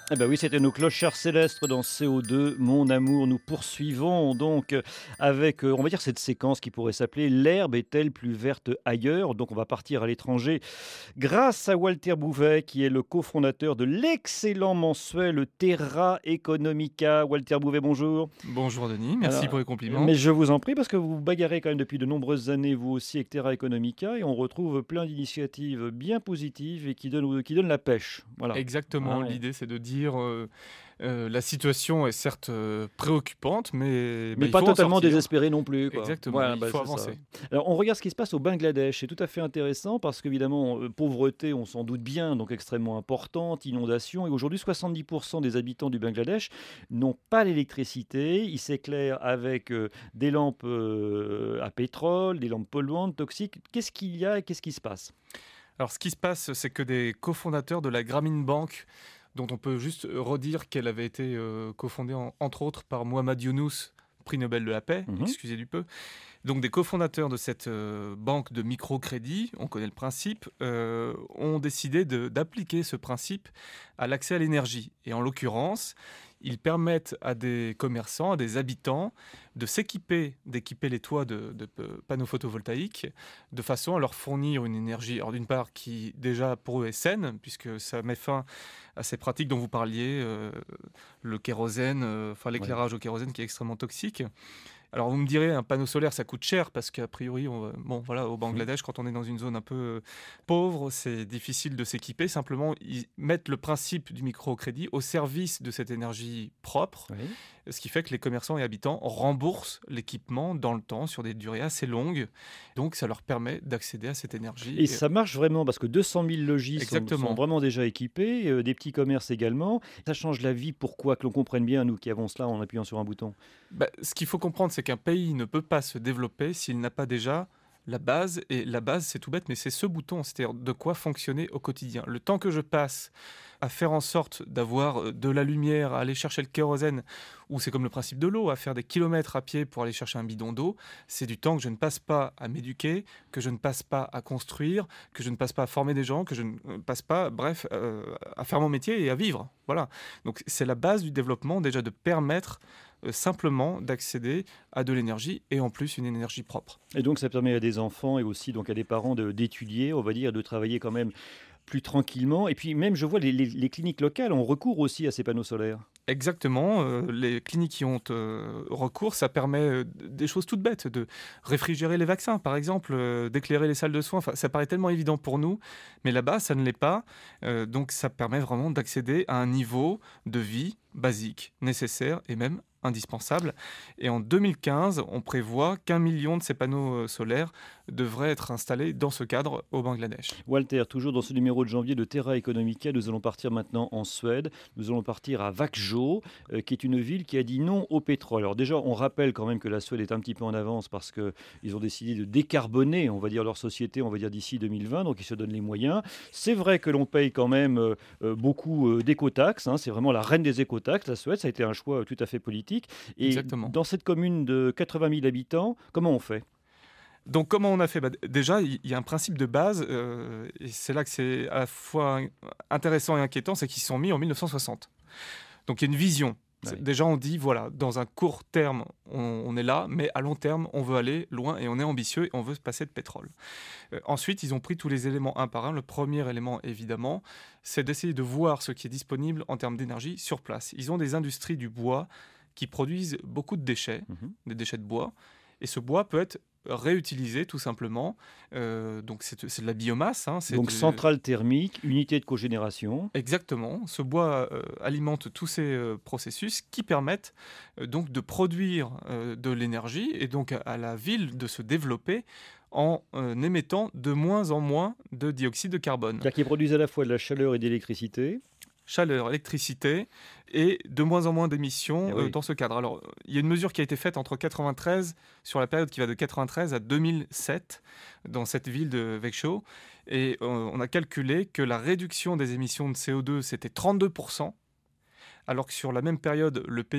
Eh ben oui, c'était nos clochards célestes dans C O deux, Mon amour. Nous poursuivons donc avec, euh, on va dire, cette séquence qui pourrait s'appeler L'herbe est-elle plus verte ailleurs? Donc on va partir à l'étranger grâce à Walter Bouvet, qui est le cofondateur de l'excellent mensuel Terra Economica. Walter Bouvet, bonjour. Bonjour Denis, merci Alors, pour les compliments. Mais je vous en prie, parce que vous vous bagarrez quand même depuis de nombreuses années, vous aussi, avec Terra Economica, et on retrouve plein d'initiatives bien positives et qui donnent, qui donnent la pêche. Voilà. Exactement, Ah, l'idée c'est de dire euh, euh, la situation est certes euh, préoccupante, mais, mais bah, pas il faut totalement en sortir. désespérée non plus, quoi. Exactement, Voilà, il bah, faut c'est avancer. ça. Alors on regarde ce qui se passe au Bangladesh, c'est tout à fait intéressant parce qu'évidemment, euh, pauvreté, on s'en doute bien, donc extrêmement importante, inondation, et aujourd'hui soixante-dix pour cent des habitants du Bangladesh n'ont pas l'électricité, ils s'éclairent avec euh, des lampes euh, à pétrole, des lampes polluantes, toxiques. Qu'est-ce qu'il y a et qu'est-ce qui se passe? Alors ce qui se passe, c'est que des cofondateurs de la Grameen Bank, dont on peut juste redire qu'elle avait été euh, cofondée en- entre autres par Muhammad Yunus, prix Nobel de la paix, Mhm. excusez du peu. Donc des cofondateurs de cette euh, banque de microcrédit, on connaît le principe, euh, ont décidé de- d'appliquer ce principe à l'accès à l'énergie. Et en l'occurrence, ils permettent à des commerçants, à des habitants, de s'équiper, d'équiper les toits de, de p- panneaux photovoltaïques, de façon à leur fournir une énergie, alors d'une part qui déjà pour eux est saine, puisque ça met fin à ces pratiques dont vous parliez, euh, le kérosène, euh, enfin l'éclairage au kérosène qui est extrêmement toxique. Alors vous me direz, un panneau solaire, ça coûte cher parce qu'a priori, on va- bon voilà, au Bangladesh, quand on est dans une zone un peu euh, pauvre, c'est difficile de s'équiper. Simplement, ils mettent le principe du microcrédit au service de cette énergie propre, Oui. ce qui fait que les commerçants et habitants remboursent l'équipement dans le temps sur des durées assez longues. Donc ça leur permet d'accéder à cette énergie. Et ça marche vraiment parce que deux cent mille logis sont, Exactement. sont vraiment déjà équipés, euh, des petits commerces également. Ça change la vie. Pourquoi? Que l'on comprenne bien, nous qui avons cela en appuyant sur un bouton. Bah, ce qu'il faut comprendre, c'est qu'un pays ne peut pas se développer s'il n'a pas déjà la base. Et la base, c'est tout bête, mais c'est ce bouton, c'est-à-dire de quoi fonctionner au quotidien. Le temps que je passe à faire en sorte d'avoir euh, de la lumière, à aller chercher le kérosène, ou c'est comme le principe de l'eau, à faire des kilomètres à pied pour aller chercher un bidon d'eau, c'est du temps que je ne passe pas à m'éduquer, que je ne passe pas à construire, que je ne passe pas à former des gens, que je ne euh, passe pas, bref, euh, à faire mon métier et à vivre. Voilà. Donc c'est la base du développement, déjà de permettre euh, simplement d'accéder à de l'énergie et en plus une énergie propre. Et donc ça permet à des enfants et aussi donc à des parents de- d'étudier, on va dire, de travailler quand même plus tranquillement. Et puis même, je vois, les, les- les cliniques locales ont recours aussi à ces panneaux solaires. Exactement, euh, les cliniques qui ont euh, recours, ça permet euh, des choses toutes bêtes, de réfrigérer les vaccins par exemple, euh, d'éclairer les salles de soins, enfin, ça paraît tellement évident pour nous, mais là-bas ça ne l'est pas, Euh, donc ça permet vraiment d'accéder à un niveau de vie basique, nécessaire et même indispensable. Et en deux mille quinze, on prévoit qu'un million de ces panneaux euh, solaires devraient être installés dans ce cadre au Bangladesh. Walter, toujours dans ce numéro de janvier de Terra Economica, nous allons partir maintenant en Suède. Nous allons partir à Växjö, euh, qui est une ville qui a dit non au pétrole. Alors déjà, on rappelle quand même que la Suède est un petit peu en avance parce qu'ils ont décidé de décarboner, on va dire, leur société, on va dire d'ici deux mille vingt, donc ils se donnent les moyens. C'est vrai que l'on paye quand même euh, euh, beaucoup euh, d'écotaxes, hein, c'est vraiment la reine des écotaxes, la Suède, ça a été un choix euh, tout à fait politique. Et Exactement. dans cette commune de quatre-vingt mille habitants, comment on fait? Donc comment on a fait? Bah, d- Déjà, il y a un principe de base, euh, et c'est là que c'est à la fois intéressant et inquiétant, c'est qu'ils sont mis en mille neuf cent soixante. Donc il y a une vision. C'est- Ouais. Déjà, on dit, voilà, dans un court terme, on, on est là, mais à long terme, on veut aller loin et on est ambitieux et on veut se passer de pétrole. Euh, ensuite, ils ont pris tous les éléments un par un. Le premier élément, évidemment, c'est d'essayer de voir ce qui est disponible en termes d'énergie sur place. Ils ont des industries du bois qui produisent beaucoup de déchets, Mhm. des déchets de bois, et ce bois peut être réutilisé tout simplement. Euh, donc c'est c'est de la biomasse. hein, c'est Donc de- centrale thermique, unité de cogénération. Exactement. Ce bois euh, alimente tous ces euh, processus qui permettent euh, donc de produire euh, de l'énergie et donc à, à la ville de se développer en euh, émettant de moins en moins de dioxyde de carbone. C'est-à-dire qu'ils produisent à la fois de la chaleur et de l'électricité. Chaleur, électricité et de moins en moins d'émissions Eh euh, oui. dans ce cadre. Alors, il y a une mesure qui a été faite entre quatre-vingt-treize, sur la période qui va de quatre-vingt-treize à deux mille sept, dans cette ville de Växjö, et euh, on a calculé que la réduction des émissions de C O deux, c'était trente-deux pour cent, alors que sur la même période, le pays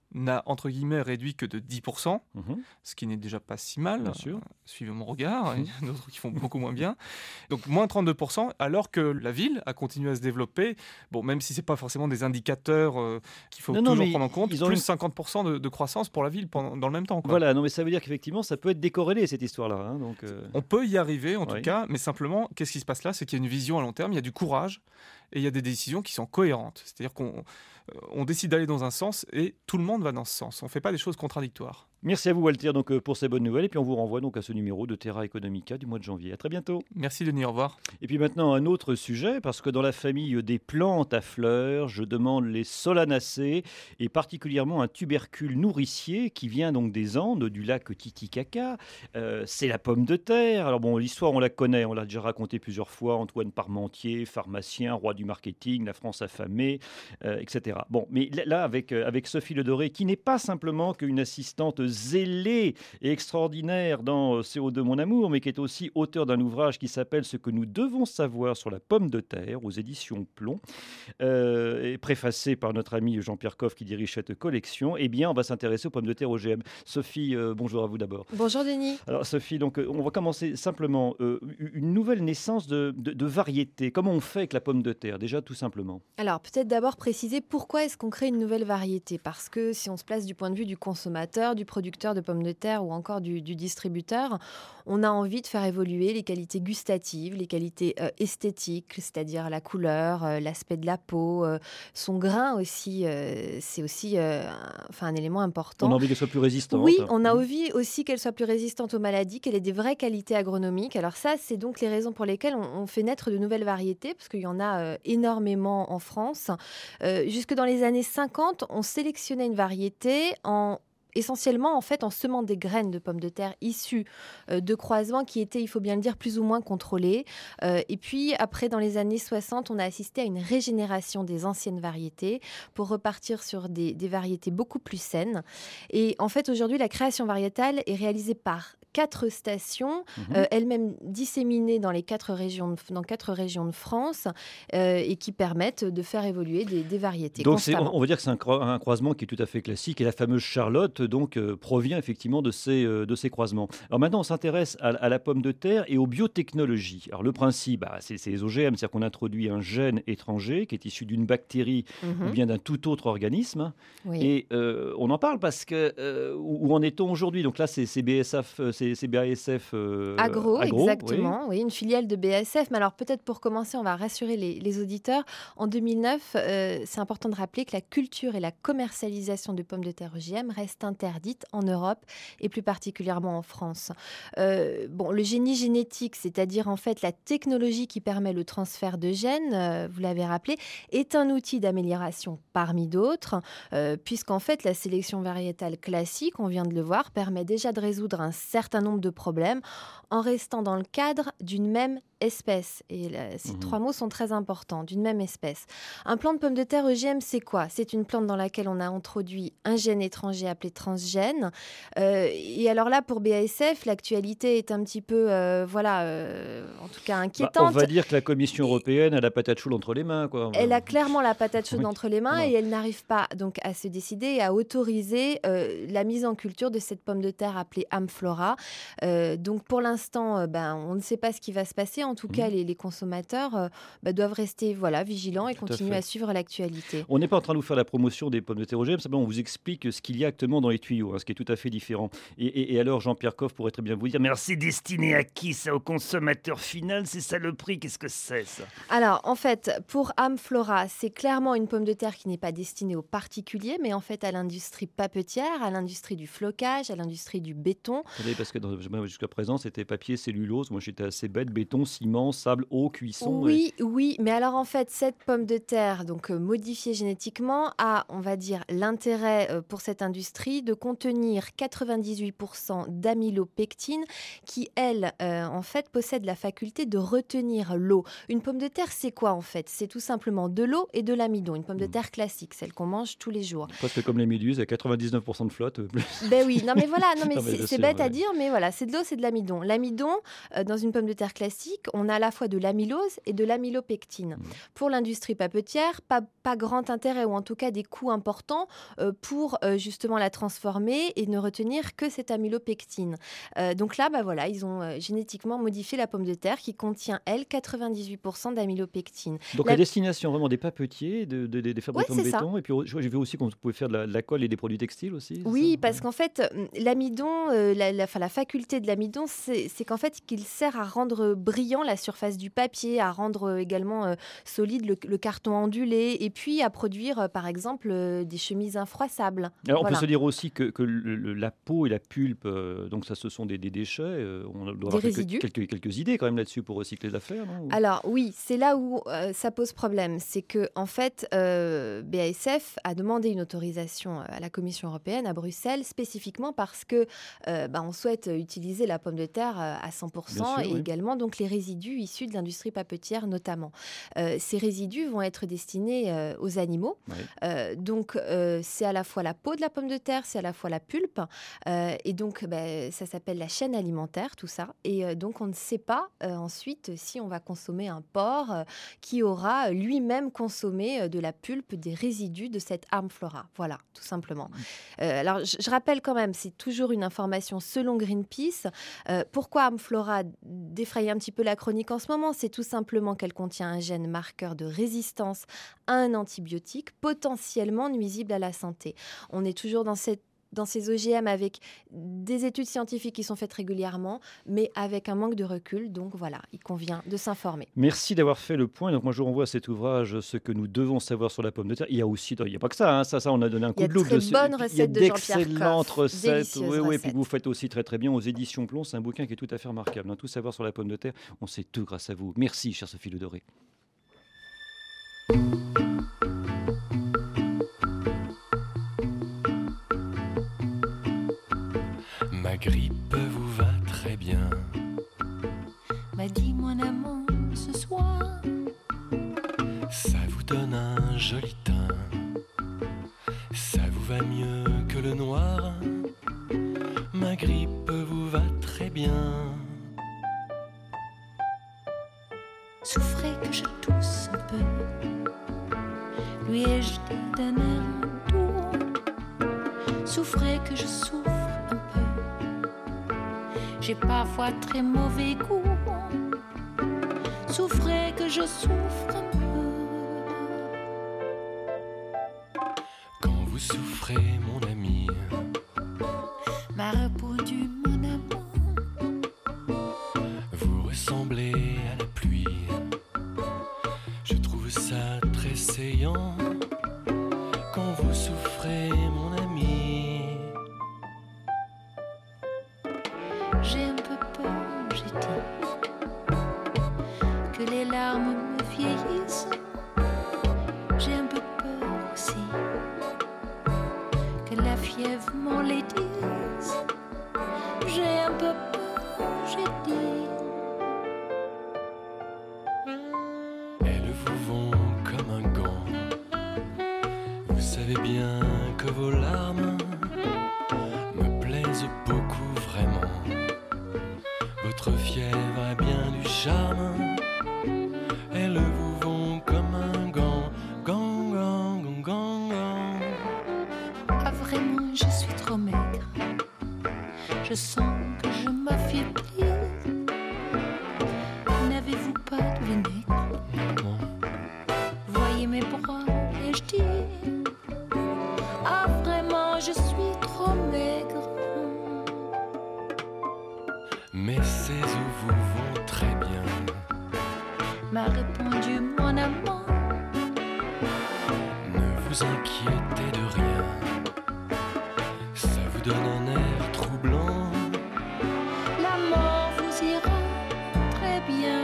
n'a entre guillemets réduit que de dix pour cent, Mmh. ce qui n'est déjà pas si mal, Bien sûr. euh, suivez mon regard, il y en a d'autres qui font beaucoup moins bien. Donc moins trente-deux pour cent, alors que la ville a continué à se développer, bon, même si ce n'est pas forcément des indicateurs euh, qu'il faut Non, non, toujours mais prendre en compte, ils ont plus une- cinquante pour cent de, de croissance pour la ville pendant- dans le même temps, quoi. Voilà, non mais ça veut dire qu'effectivement ça peut être décorrélé cette histoire-là. hein, donc, euh, On peut y arriver en Oui. tout cas, mais simplement, qu'est-ce qui se passe là? C'est qu'il y a une vision à long terme, il y a du courage et il y a des décisions qui sont cohérentes. C'est-à-dire qu'on euh, on décide d'aller dans un sens et tout le monde va dans ce sens. On ne fait pas des choses contradictoires. Merci à vous Walter donc, euh, pour ces bonnes nouvelles et puis on vous renvoie donc à ce numéro de Terra Economica du mois de janvier. À très bientôt. Merci Denis, au revoir. Et puis maintenant un autre sujet, parce que dans la famille des plantes à fleurs, je demande les solanacées et particulièrement un tubercule nourricier qui vient donc des Andes, du lac Titicaca. Euh, c'est la pomme de terre. Alors bon, l'histoire on la connaît, on l'a déjà racontée plusieurs fois. Antoine Parmentier, pharmacien, roi du marketing, la France affamée, euh, et cetera. Bon, mais là avec, euh, avec Sophie Ledoré, qui n'est pas simplement qu'une assistante zélée et extraordinaire dans C O deux Mon Amour, mais qui est aussi auteur d'un ouvrage qui s'appelle Ce que nous devons savoir sur la pomme de terre aux éditions Plomb, euh, et préfacé par notre ami Jean-Pierre Coff qui dirige cette collection. Eh bien, on va s'intéresser aux pommes de terre O G M. Sophie, euh, bonjour à vous d'abord. Bonjour Denis. Alors Sophie, donc, euh, on va commencer simplement. Euh, une nouvelle naissance de, de, de variétés. Comment on fait avec la pomme de terre, déjà tout simplement? Alors peut-être d'abord préciser pourquoi est-ce qu'on crée une nouvelle variété. Parce que si on se place du point de vue du consommateur, du producteur de pommes de terre ou encore du, du distributeur, on a envie de faire évoluer les qualités gustatives, les qualités euh, esthétiques, c'est-à-dire la couleur, euh, l'aspect de la peau, euh, son grain aussi, euh, c'est aussi euh, un, enfin, un élément important. On a envie qu'elle soit plus résistante. Oui, on a envie aussi qu'elle soit plus résistante aux maladies, qu'elle ait des vraies qualités agronomiques. Alors ça, c'est donc les raisons pour lesquelles on, on fait naître de nouvelles variétés, parce qu'il y en a euh, énormément en France. Euh, jusque dans les années cinquante, on sélectionnait une variété en essentiellement en fait en semant des graines de pommes de terre issues euh, de croisements qui étaient, il faut bien le dire, plus ou moins contrôlés. Euh, et puis après, dans les années soixante, on a assisté à une régénération des anciennes variétés pour repartir sur des, des variétés beaucoup plus saines. Et en fait, aujourd'hui, la création variétale est réalisée par quatre stations, Mmh. euh, elles-mêmes disséminées dans les quatre régions de, dans quatre régions de France euh, et qui permettent de faire évoluer des, des variétés Donc c'est, constamment. on va dire que c'est un, cro- un croisement qui est tout à fait classique et la fameuse Charlotte donc euh, provient effectivement de ces, euh, de ces croisements. Alors maintenant on s'intéresse à, à la pomme de terre et aux biotechnologies. Alors le principe, bah, c'est, c'est les O G M, c'est-à-dire qu'on introduit un gène étranger qui est issu d'une bactérie Mhm. ou bien d'un tout autre organisme. Oui. Et euh, on en parle parce que euh, où où en est-on aujourd'hui? Donc là c'est, c'est B S F, euh, c'est, c'est B A S F euh, Agro, oui. exactement, oui, une filiale de B A S F. Mais alors peut-être pour commencer, on va rassurer les, les auditeurs. En deux mille neuf, euh, c'est important de rappeler que la culture et la commercialisation de pommes de terre O G M restent interdites en Europe et plus particulièrement en France. Euh, bon, le génie génétique, c'est-à-dire en fait la technologie qui permet le transfert de gènes, euh, vous l'avez rappelé, est un outil d'amélioration parmi d'autres, euh, puisqu'en fait la sélection variétale classique, on vient de le voir, permet déjà de résoudre un certain nombre de problèmes en restant dans le cadre d'une même espèce. Et là, ces Mhm. trois mots sont très importants, d'une même espèce. Un plant de pomme de terre O G M, c'est quoi? C'est une plante dans laquelle on a introduit un gène étranger appelé transgène. Euh, et alors là, pour B A S F, l'actualité est un petit peu, euh, voilà, euh, en tout cas Bah, inquiétante. on va dire que la Commission européenne a la patate chaude entre les mains, quoi. Elle a clairement la patate chaude Oui. entre les mains Ouais. et elle n'arrive pas donc à se décider et à autoriser euh, la mise en culture de cette pomme de terre appelée Amflora. Euh, donc pour l'instant, euh, ben, on ne sait pas ce qui va se passer. En tout Mhm. cas, les, les consommateurs euh, ben, doivent rester voilà, vigilants et Tout à continuer fait. à suivre l'actualité. On n'est pas en train de vous faire la promotion des pommes de terre O G M, simplement on vous explique ce qu'il y a actuellement dans les tuyaux, hein, ce qui est tout à fait différent. Et, et- et alors Jean-Pierre Coff pourrait très bien vous dire, mais alors c'est destiné à qui ça? Au consommateur final? C'est ça le prix? Qu'est-ce que c'est ça? Alors, en fait, pour Amflora, c'est clairement une pomme de terre qui n'est pas destinée aux particuliers, mais en fait à l'industrie papetière, à l'industrie du flocage, à l'industrie du béton. Attendez, parce que dans- moi, jusqu'à présent c'était papier, cellulose, moi j'étais assez bête, béton, ciment, sable, eau, cuisson. Oui, oui, mais alors en fait, cette pomme de terre, donc euh, modifiée génétiquement, a, on va dire, l'intérêt euh, pour cette industrie de contenir quatre-vingt-dix-huit pour cent d'amylopectine, qui, elle, euh, en fait, possède la faculté de retenir l'eau. Une pomme de terre, c'est quoi en fait? C'est tout simplement de l'eau et de l'amidon. Une pomme de Mm. terre classique, celle qu'on mange tous les jours. Presque comme les méduses, il y a quatre-vingt-dix-neuf pour cent de flotte. euh, plus. Ben oui, non mais voilà, non mais Non, mais c'est je c'est sais, bête à ouais. dire, mais voilà, c'est de l'eau, c'est de l'amidon. L'amidon, euh, dans une pomme de terre classique, on a à la fois de l'amylose et de l'amylopectine. Mmh. Pour l'industrie papetière, pas, pas grand intérêt, ou en tout cas des coûts importants euh, pour euh, justement la transformer et ne retenir que cette amylopectine. Euh, donc là, bah voilà, ils ont euh, génétiquement modifié la pomme de terre qui contient, elle, quatre-vingt-dix-huit pour cent d'amylopectine. Donc la... à destination vraiment des papetiers, de, de, de, des fabricants ouais, de béton. Ça. Et puis j'ai vu aussi qu'on pouvait faire de la, de la colle et des produits textiles aussi. Oui, ça parce ouais. qu'en fait, l'amidon, euh, la, la, la faculté de l'amidon, c'est, c'est qu'en fait, qu'il sert à rendre brillant la surface du papier, à rendre euh, également euh, solide le, le carton ondulé, et puis à produire, euh, par exemple, euh, des chemises infroissables. Alors, voilà. On peut se dire aussi que, que le, le, la peau et la pulpe, euh, donc ça, ce sont des, des déchets. Euh, on doit des avoir résidus. Quelques, quelques, quelques idées quand même là-dessus pour recycler l'affaire, non ? Alors oui, c'est là où euh, ça pose problème. C'est que en fait, euh, B A S F a demandé une autorisation à la Commission européenne à Bruxelles, spécifiquement parce que euh, bah, on souhaite utiliser la pomme de terre à cent pour cent sûr, et oui. également donc les résidus issus de l'industrie papetière notamment. Euh, ces résidus vont être destinés euh, aux animaux. Oui. Euh, donc euh, c'est à la fois la peau de la pomme de terre, c'est à la fois la pulpe, euh, et donc bah, ça s'appelle la chaîne alimentaire, tout ça. Et euh, donc on ne sait pas euh, ensuite si on va consommer un porc euh, qui aura lui-même consommé euh, de la pulpe des résidus de cette Amflora. Voilà, tout simplement. Euh, alors je, je rappelle quand même, c'est toujours une information selon Greenpeace. Euh, pourquoi Amflora défraye un petit peu la chronique en ce moment ? C'est tout simplement qu'elle contient un gène marqueur de résistance à un antibiotique potentiellement nuisible à la santé. On est toujours dans cette dans ces O G M avec des études scientifiques qui sont faites régulièrement, mais avec un manque de recul. Donc voilà, il convient de s'informer. Merci d'avoir fait le point. Donc moi, je renvoie à cet ouvrage, Ce que nous devons savoir sur la pomme de terre. Il y a aussi, il n'y a pas que ça, hein. ça, ça, on a donné un coup de loupe. Il y a de très bonnes recettes de Jean-Pierre Coff. D'excellentes recettes. Oui, oui, recettes. Puis que vous faites aussi très, très bien aux éditions Plomb. C'est un bouquin qui est tout à fait remarquable. Hein. Tout savoir sur la pomme de terre, on sait tout grâce à vous. Merci, chère Sophie Le Doré. Ma grippe vous va très bien, m'a dit mon amant ce soir. Ça vous donne un joli teint, ça vous va mieux que le noir. Ma grippe vous va très bien. Souffrez que je tousse un peu, lui ai-je dit d'un air doux. Souffrez que je souffre un peu, j'ai parfois très mauvais goût. Souffrez que je souffre un peu. Quand vous souffrez, mon ami, m'a répondu mon amant, vous ressemblez à la pluie. Je trouve ça très saillant. Quand vous souffrez, mon ami, j'ai un peu peur, j'ai dit, que les larmes me vieillissent. J'ai un peu peur aussi que la fièvre m'enlaidisse. J'ai un peu peur, j'ai dit. elles vous vont comme un gant. Vous savez bien que vos larmes me plaisent beaucoup vraiment. Votre fièvre a bien du charme. Elles vous vont comme un gant. Gant, gant, gant, gant, gant. Ah vraiment, je suis trop maigre. Je sens que je m'affaiblis. N'avez-vous pas de vinaigre? Non. Voyez mes bras et je dis, ah vraiment, je suis trop maigre. Mais ces eaux vous vont très bien. M'a répondu mon amant, Ne vous inquiétez de rien. Ça vous donne un air troublant. la mort vous ira très bien.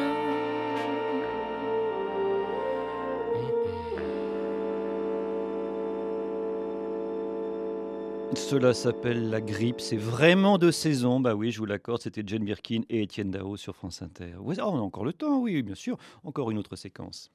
Cela s'appelle la grippe, c'est vraiment de saison. Bah oui, je vous l'accorde, c'était Jane Birkin et Étienne Dao sur France Inter. Ouais, oh, on a encore le temps, oui, bien sûr. Encore une autre séquence.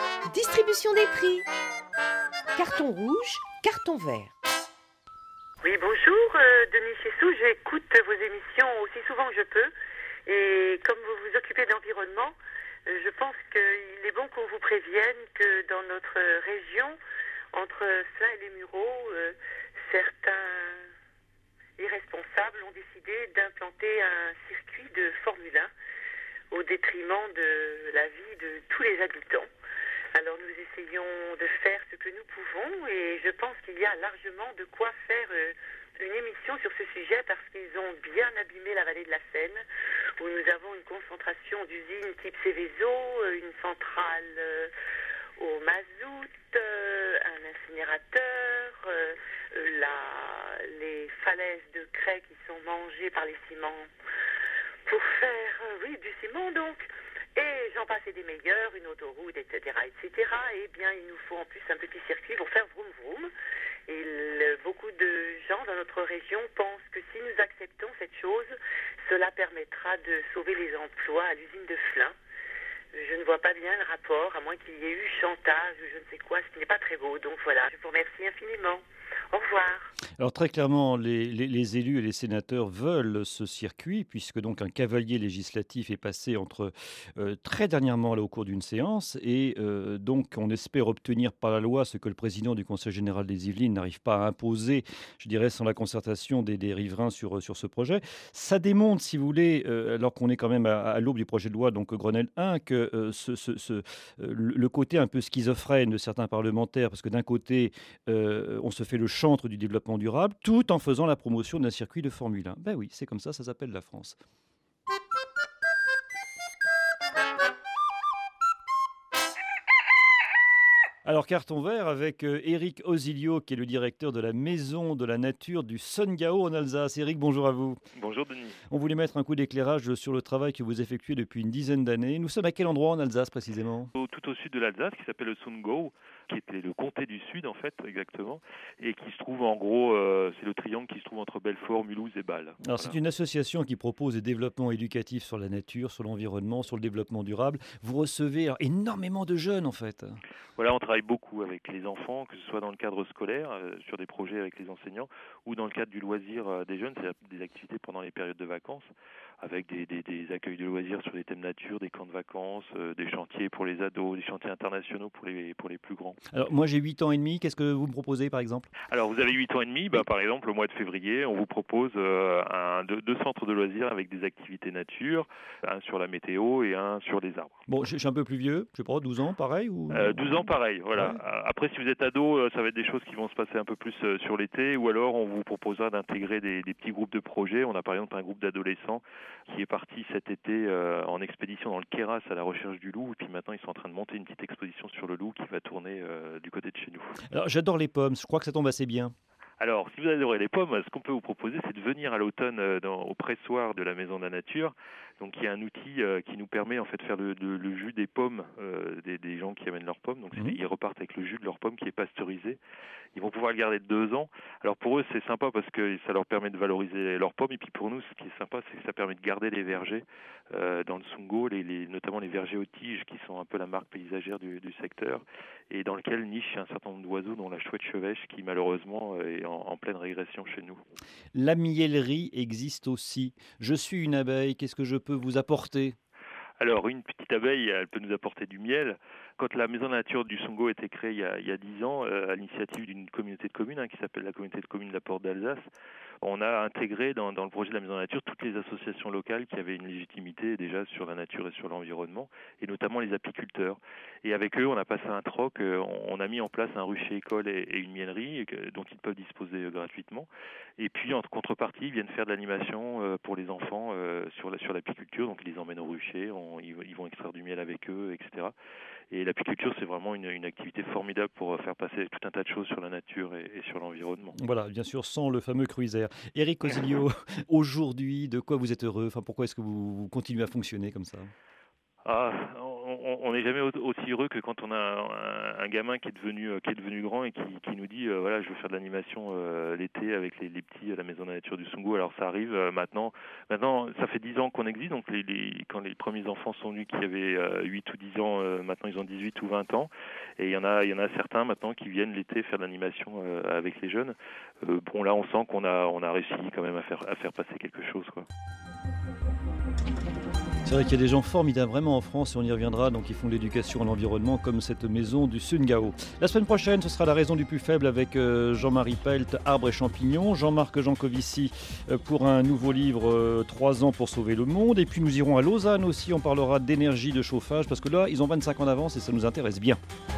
Distribution des prix. Carton rouge, carton vert. Oui, bonjour, euh, Denis Chessou. J'écoute vos émissions aussi souvent que je peux. Et comme vous vous occupez d'environnement, euh, je pense qu'il est bon qu'on vous prévienne que dans notre région, entre cela et les Mureaux, euh, certains irresponsables ont décidé d'implanter un circuit de Formule un au détriment de la vie de tous les habitants. Alors nous essayons de faire ce que nous pouvons et je pense qu'il y a largement de quoi faire euh, une émission sur ce sujet parce qu'ils ont bien abîmé la vallée de la Seine où nous avons une concentration d'usines type Céveso, une centrale euh, au mazout, euh, un incinérateur, euh, la, les falaises de craie qui sont mangées par les ciments pour faire, euh, oui, du ciment donc. Et j'en passe et des meilleurs, une autoroute, et cetera, et cetera. Et bien, il nous faut en plus un petit circuit pour faire vroom vroom. Et le, beaucoup de gens dans notre région pensent que si nous acceptons cette chose, cela permettra de sauver les emplois à l'usine de Flins. Je ne vois pas bien le rapport, à moins qu'il y ait eu chantage ou je ne sais quoi, ce qui n'est pas très beau. Donc voilà, je vous remercie infiniment. Au revoir. Alors très clairement, les, les, les élus et les sénateurs veulent ce circuit, puisque donc un cavalier législatif est passé entre euh, très dernièrement là, au cours d'une séance, et euh, donc on espère obtenir par la loi ce que le président du Conseil général des Yvelines n'arrive pas à imposer, je dirais, sans la concertation des, des riverains sur, sur ce projet. Ça démontre, si vous voulez, euh, alors qu'on est quand même à, à l'aube du projet de loi, donc Grenelle un, que euh, ce, ce, ce, euh, le côté un peu schizophrène de certains parlementaires, parce que d'un côté, euh, on se fait le chantre du développement durable, tout en faisant la promotion d'un circuit de Formule un. Ben oui, c'est comme ça, ça s'appelle la France. Alors, carton vert avec euh, Éric Osilio, qui est le directeur de la Maison de la Nature du Sundgau en Alsace. Éric, bonjour à vous. Bonjour Denis. On voulait mettre un coup d'éclairage sur le travail que vous effectuez depuis une dizaine d'années. Nous sommes à quel endroit en Alsace précisément ? Tout au sud de l'Alsace, qui s'appelle le Sundgau, qui était le comté du Sud en fait, exactement, et qui se trouve en gros, euh, c'est le triangle qui se trouve entre Belfort, Mulhouse et Bâle. Alors voilà. C'est une association qui propose des développements éducatifs sur la nature, sur l'environnement, sur le développement durable. Vous recevez alors, énormément de jeunes en fait. Voilà, on travaille beaucoup avec les enfants, que ce soit dans le cadre scolaire, euh, sur des projets avec les enseignants, ou dans le cadre du loisir euh, des jeunes, c'est-à-dire des activités pendant les périodes de vacances, avec des, des, des accueils de loisirs sur des thèmes nature, des camps de vacances, euh, des chantiers pour les ados, des chantiers internationaux pour les, pour les plus grands. Alors moi j'ai huit ans et demi, qu'est-ce que vous me proposez par exemple ? Alors vous avez huit ans et demi, bah, par exemple au mois de février, on vous propose euh, un, deux, deux centres de loisirs avec des activités nature, un sur la météo et un sur les arbres. Bon, je suis un peu plus vieux, je sais pas, douze ans pareil ou... euh, douze ans pareil, voilà. Ouais. Après si vous êtes ado, ça va être des choses qui vont se passer un peu plus sur l'été, ou alors on vous proposera d'intégrer des, des petits groupes de projets. On a par exemple un groupe d'adolescents qui est parti cet été euh, en expédition dans le Queyras à la recherche du loup, et puis maintenant ils sont en train de monter une petite exposition sur le loup qui va tourner euh, du côté de chez nous. Alors j'adore les pommes, je crois que ça tombe assez bien. Alors, si vous adorez les pommes, ce qu'on peut vous proposer, c'est de venir à l'automne euh, dans, au pressoir de la Maison de la Nature. Donc, il y a un outil euh, qui nous permet en fait de faire le, le, le jus des pommes euh, des, des gens qui amènent leurs pommes. Donc, mmh. ils repartent avec le jus de leurs pommes qui est pasteurisé. Ils vont pouvoir le garder deux ans. Alors, pour eux, c'est sympa parce que ça leur permet de valoriser leurs pommes. Et puis, pour nous, ce qui est sympa, c'est que ça permet de garder les vergers euh, dans le Sundgau, les, les, notamment les vergers aux tiges qui sont un peu la marque paysagère du, du secteur, et dans lequel niche un certain nombre d'oiseaux, dont la chouette chevêche, qui malheureusement est en, en pleine régression chez nous. La mielerie existe aussi. Je suis une abeille, qu'est-ce que je peux vous apporter ? Alors, une petite abeille, elle peut nous apporter du miel. Quand la Maison de la Nature du Sundgau a été créée il y a, il y a dix ans, euh, à l'initiative d'une communauté de communes, hein, qui s'appelle la communauté de communes de la Porte d'Alsace, on a intégré dans, dans le projet de la Maison de la Nature toutes les associations locales qui avaient une légitimité déjà sur la nature et sur l'environnement, et notamment les apiculteurs. Et avec eux, on a passé un troc, euh, on a mis en place un rucher école et, et une mielerie et que, dont ils peuvent disposer euh, gratuitement. Et puis, en contrepartie, ils viennent faire de l'animation euh, pour les enfants euh, sur, la, sur l'apiculture. Donc, ils les emmènent au rucher, on, ils, ils vont extraire du miel avec eux, et cetera. Et l'apiculture, c'est vraiment une, une activité formidable pour faire passer tout un tas de choses sur la nature et, et sur l'environnement. Voilà, bien sûr, sans le fameux cruiser. Éric Osilio, aujourd'hui, de quoi vous êtes heureux ? Enfin, pourquoi est-ce que vous, vous continuez à fonctionner comme ça ? Ah, on, on n'est jamais aussi heureux que quand on a un, un gamin qui est devenu qui est devenu grand et qui, qui nous dit euh, voilà, je veux faire de l'animation euh, l'été avec les, les petits à la Maison de la Nature du Sungo. Alors ça arrive euh, maintenant. Maintenant, ça fait dix ans qu'on existe. Donc les, les, quand les premiers enfants sont venus, qui avaient euh, huit ou dix ans, euh, maintenant ils ont dix-huit ou vingt ans. Et il y en a, il y en a certains maintenant qui viennent l'été faire de l'animation euh, avec les jeunes. Euh, bon là, on sent qu'on a on a réussi quand même à faire à faire passer quelque chose, quoi. C'est vrai qu'il y a des gens formidables vraiment en France, et on y reviendra, donc ils font de l'éducation à l'environnement comme cette maison du Sungao. La semaine prochaine, ce sera la raison du plus faible avec euh, Jean-Marie Pelt, Arbres et champignons, Jean-Marc Jancovici euh, pour un nouveau livre, euh, trois ans pour sauver le monde. Et puis nous irons à Lausanne aussi, on parlera d'énergie de chauffage, parce que là, ils ont vingt-cinq ans d'avance et ça nous intéresse bien.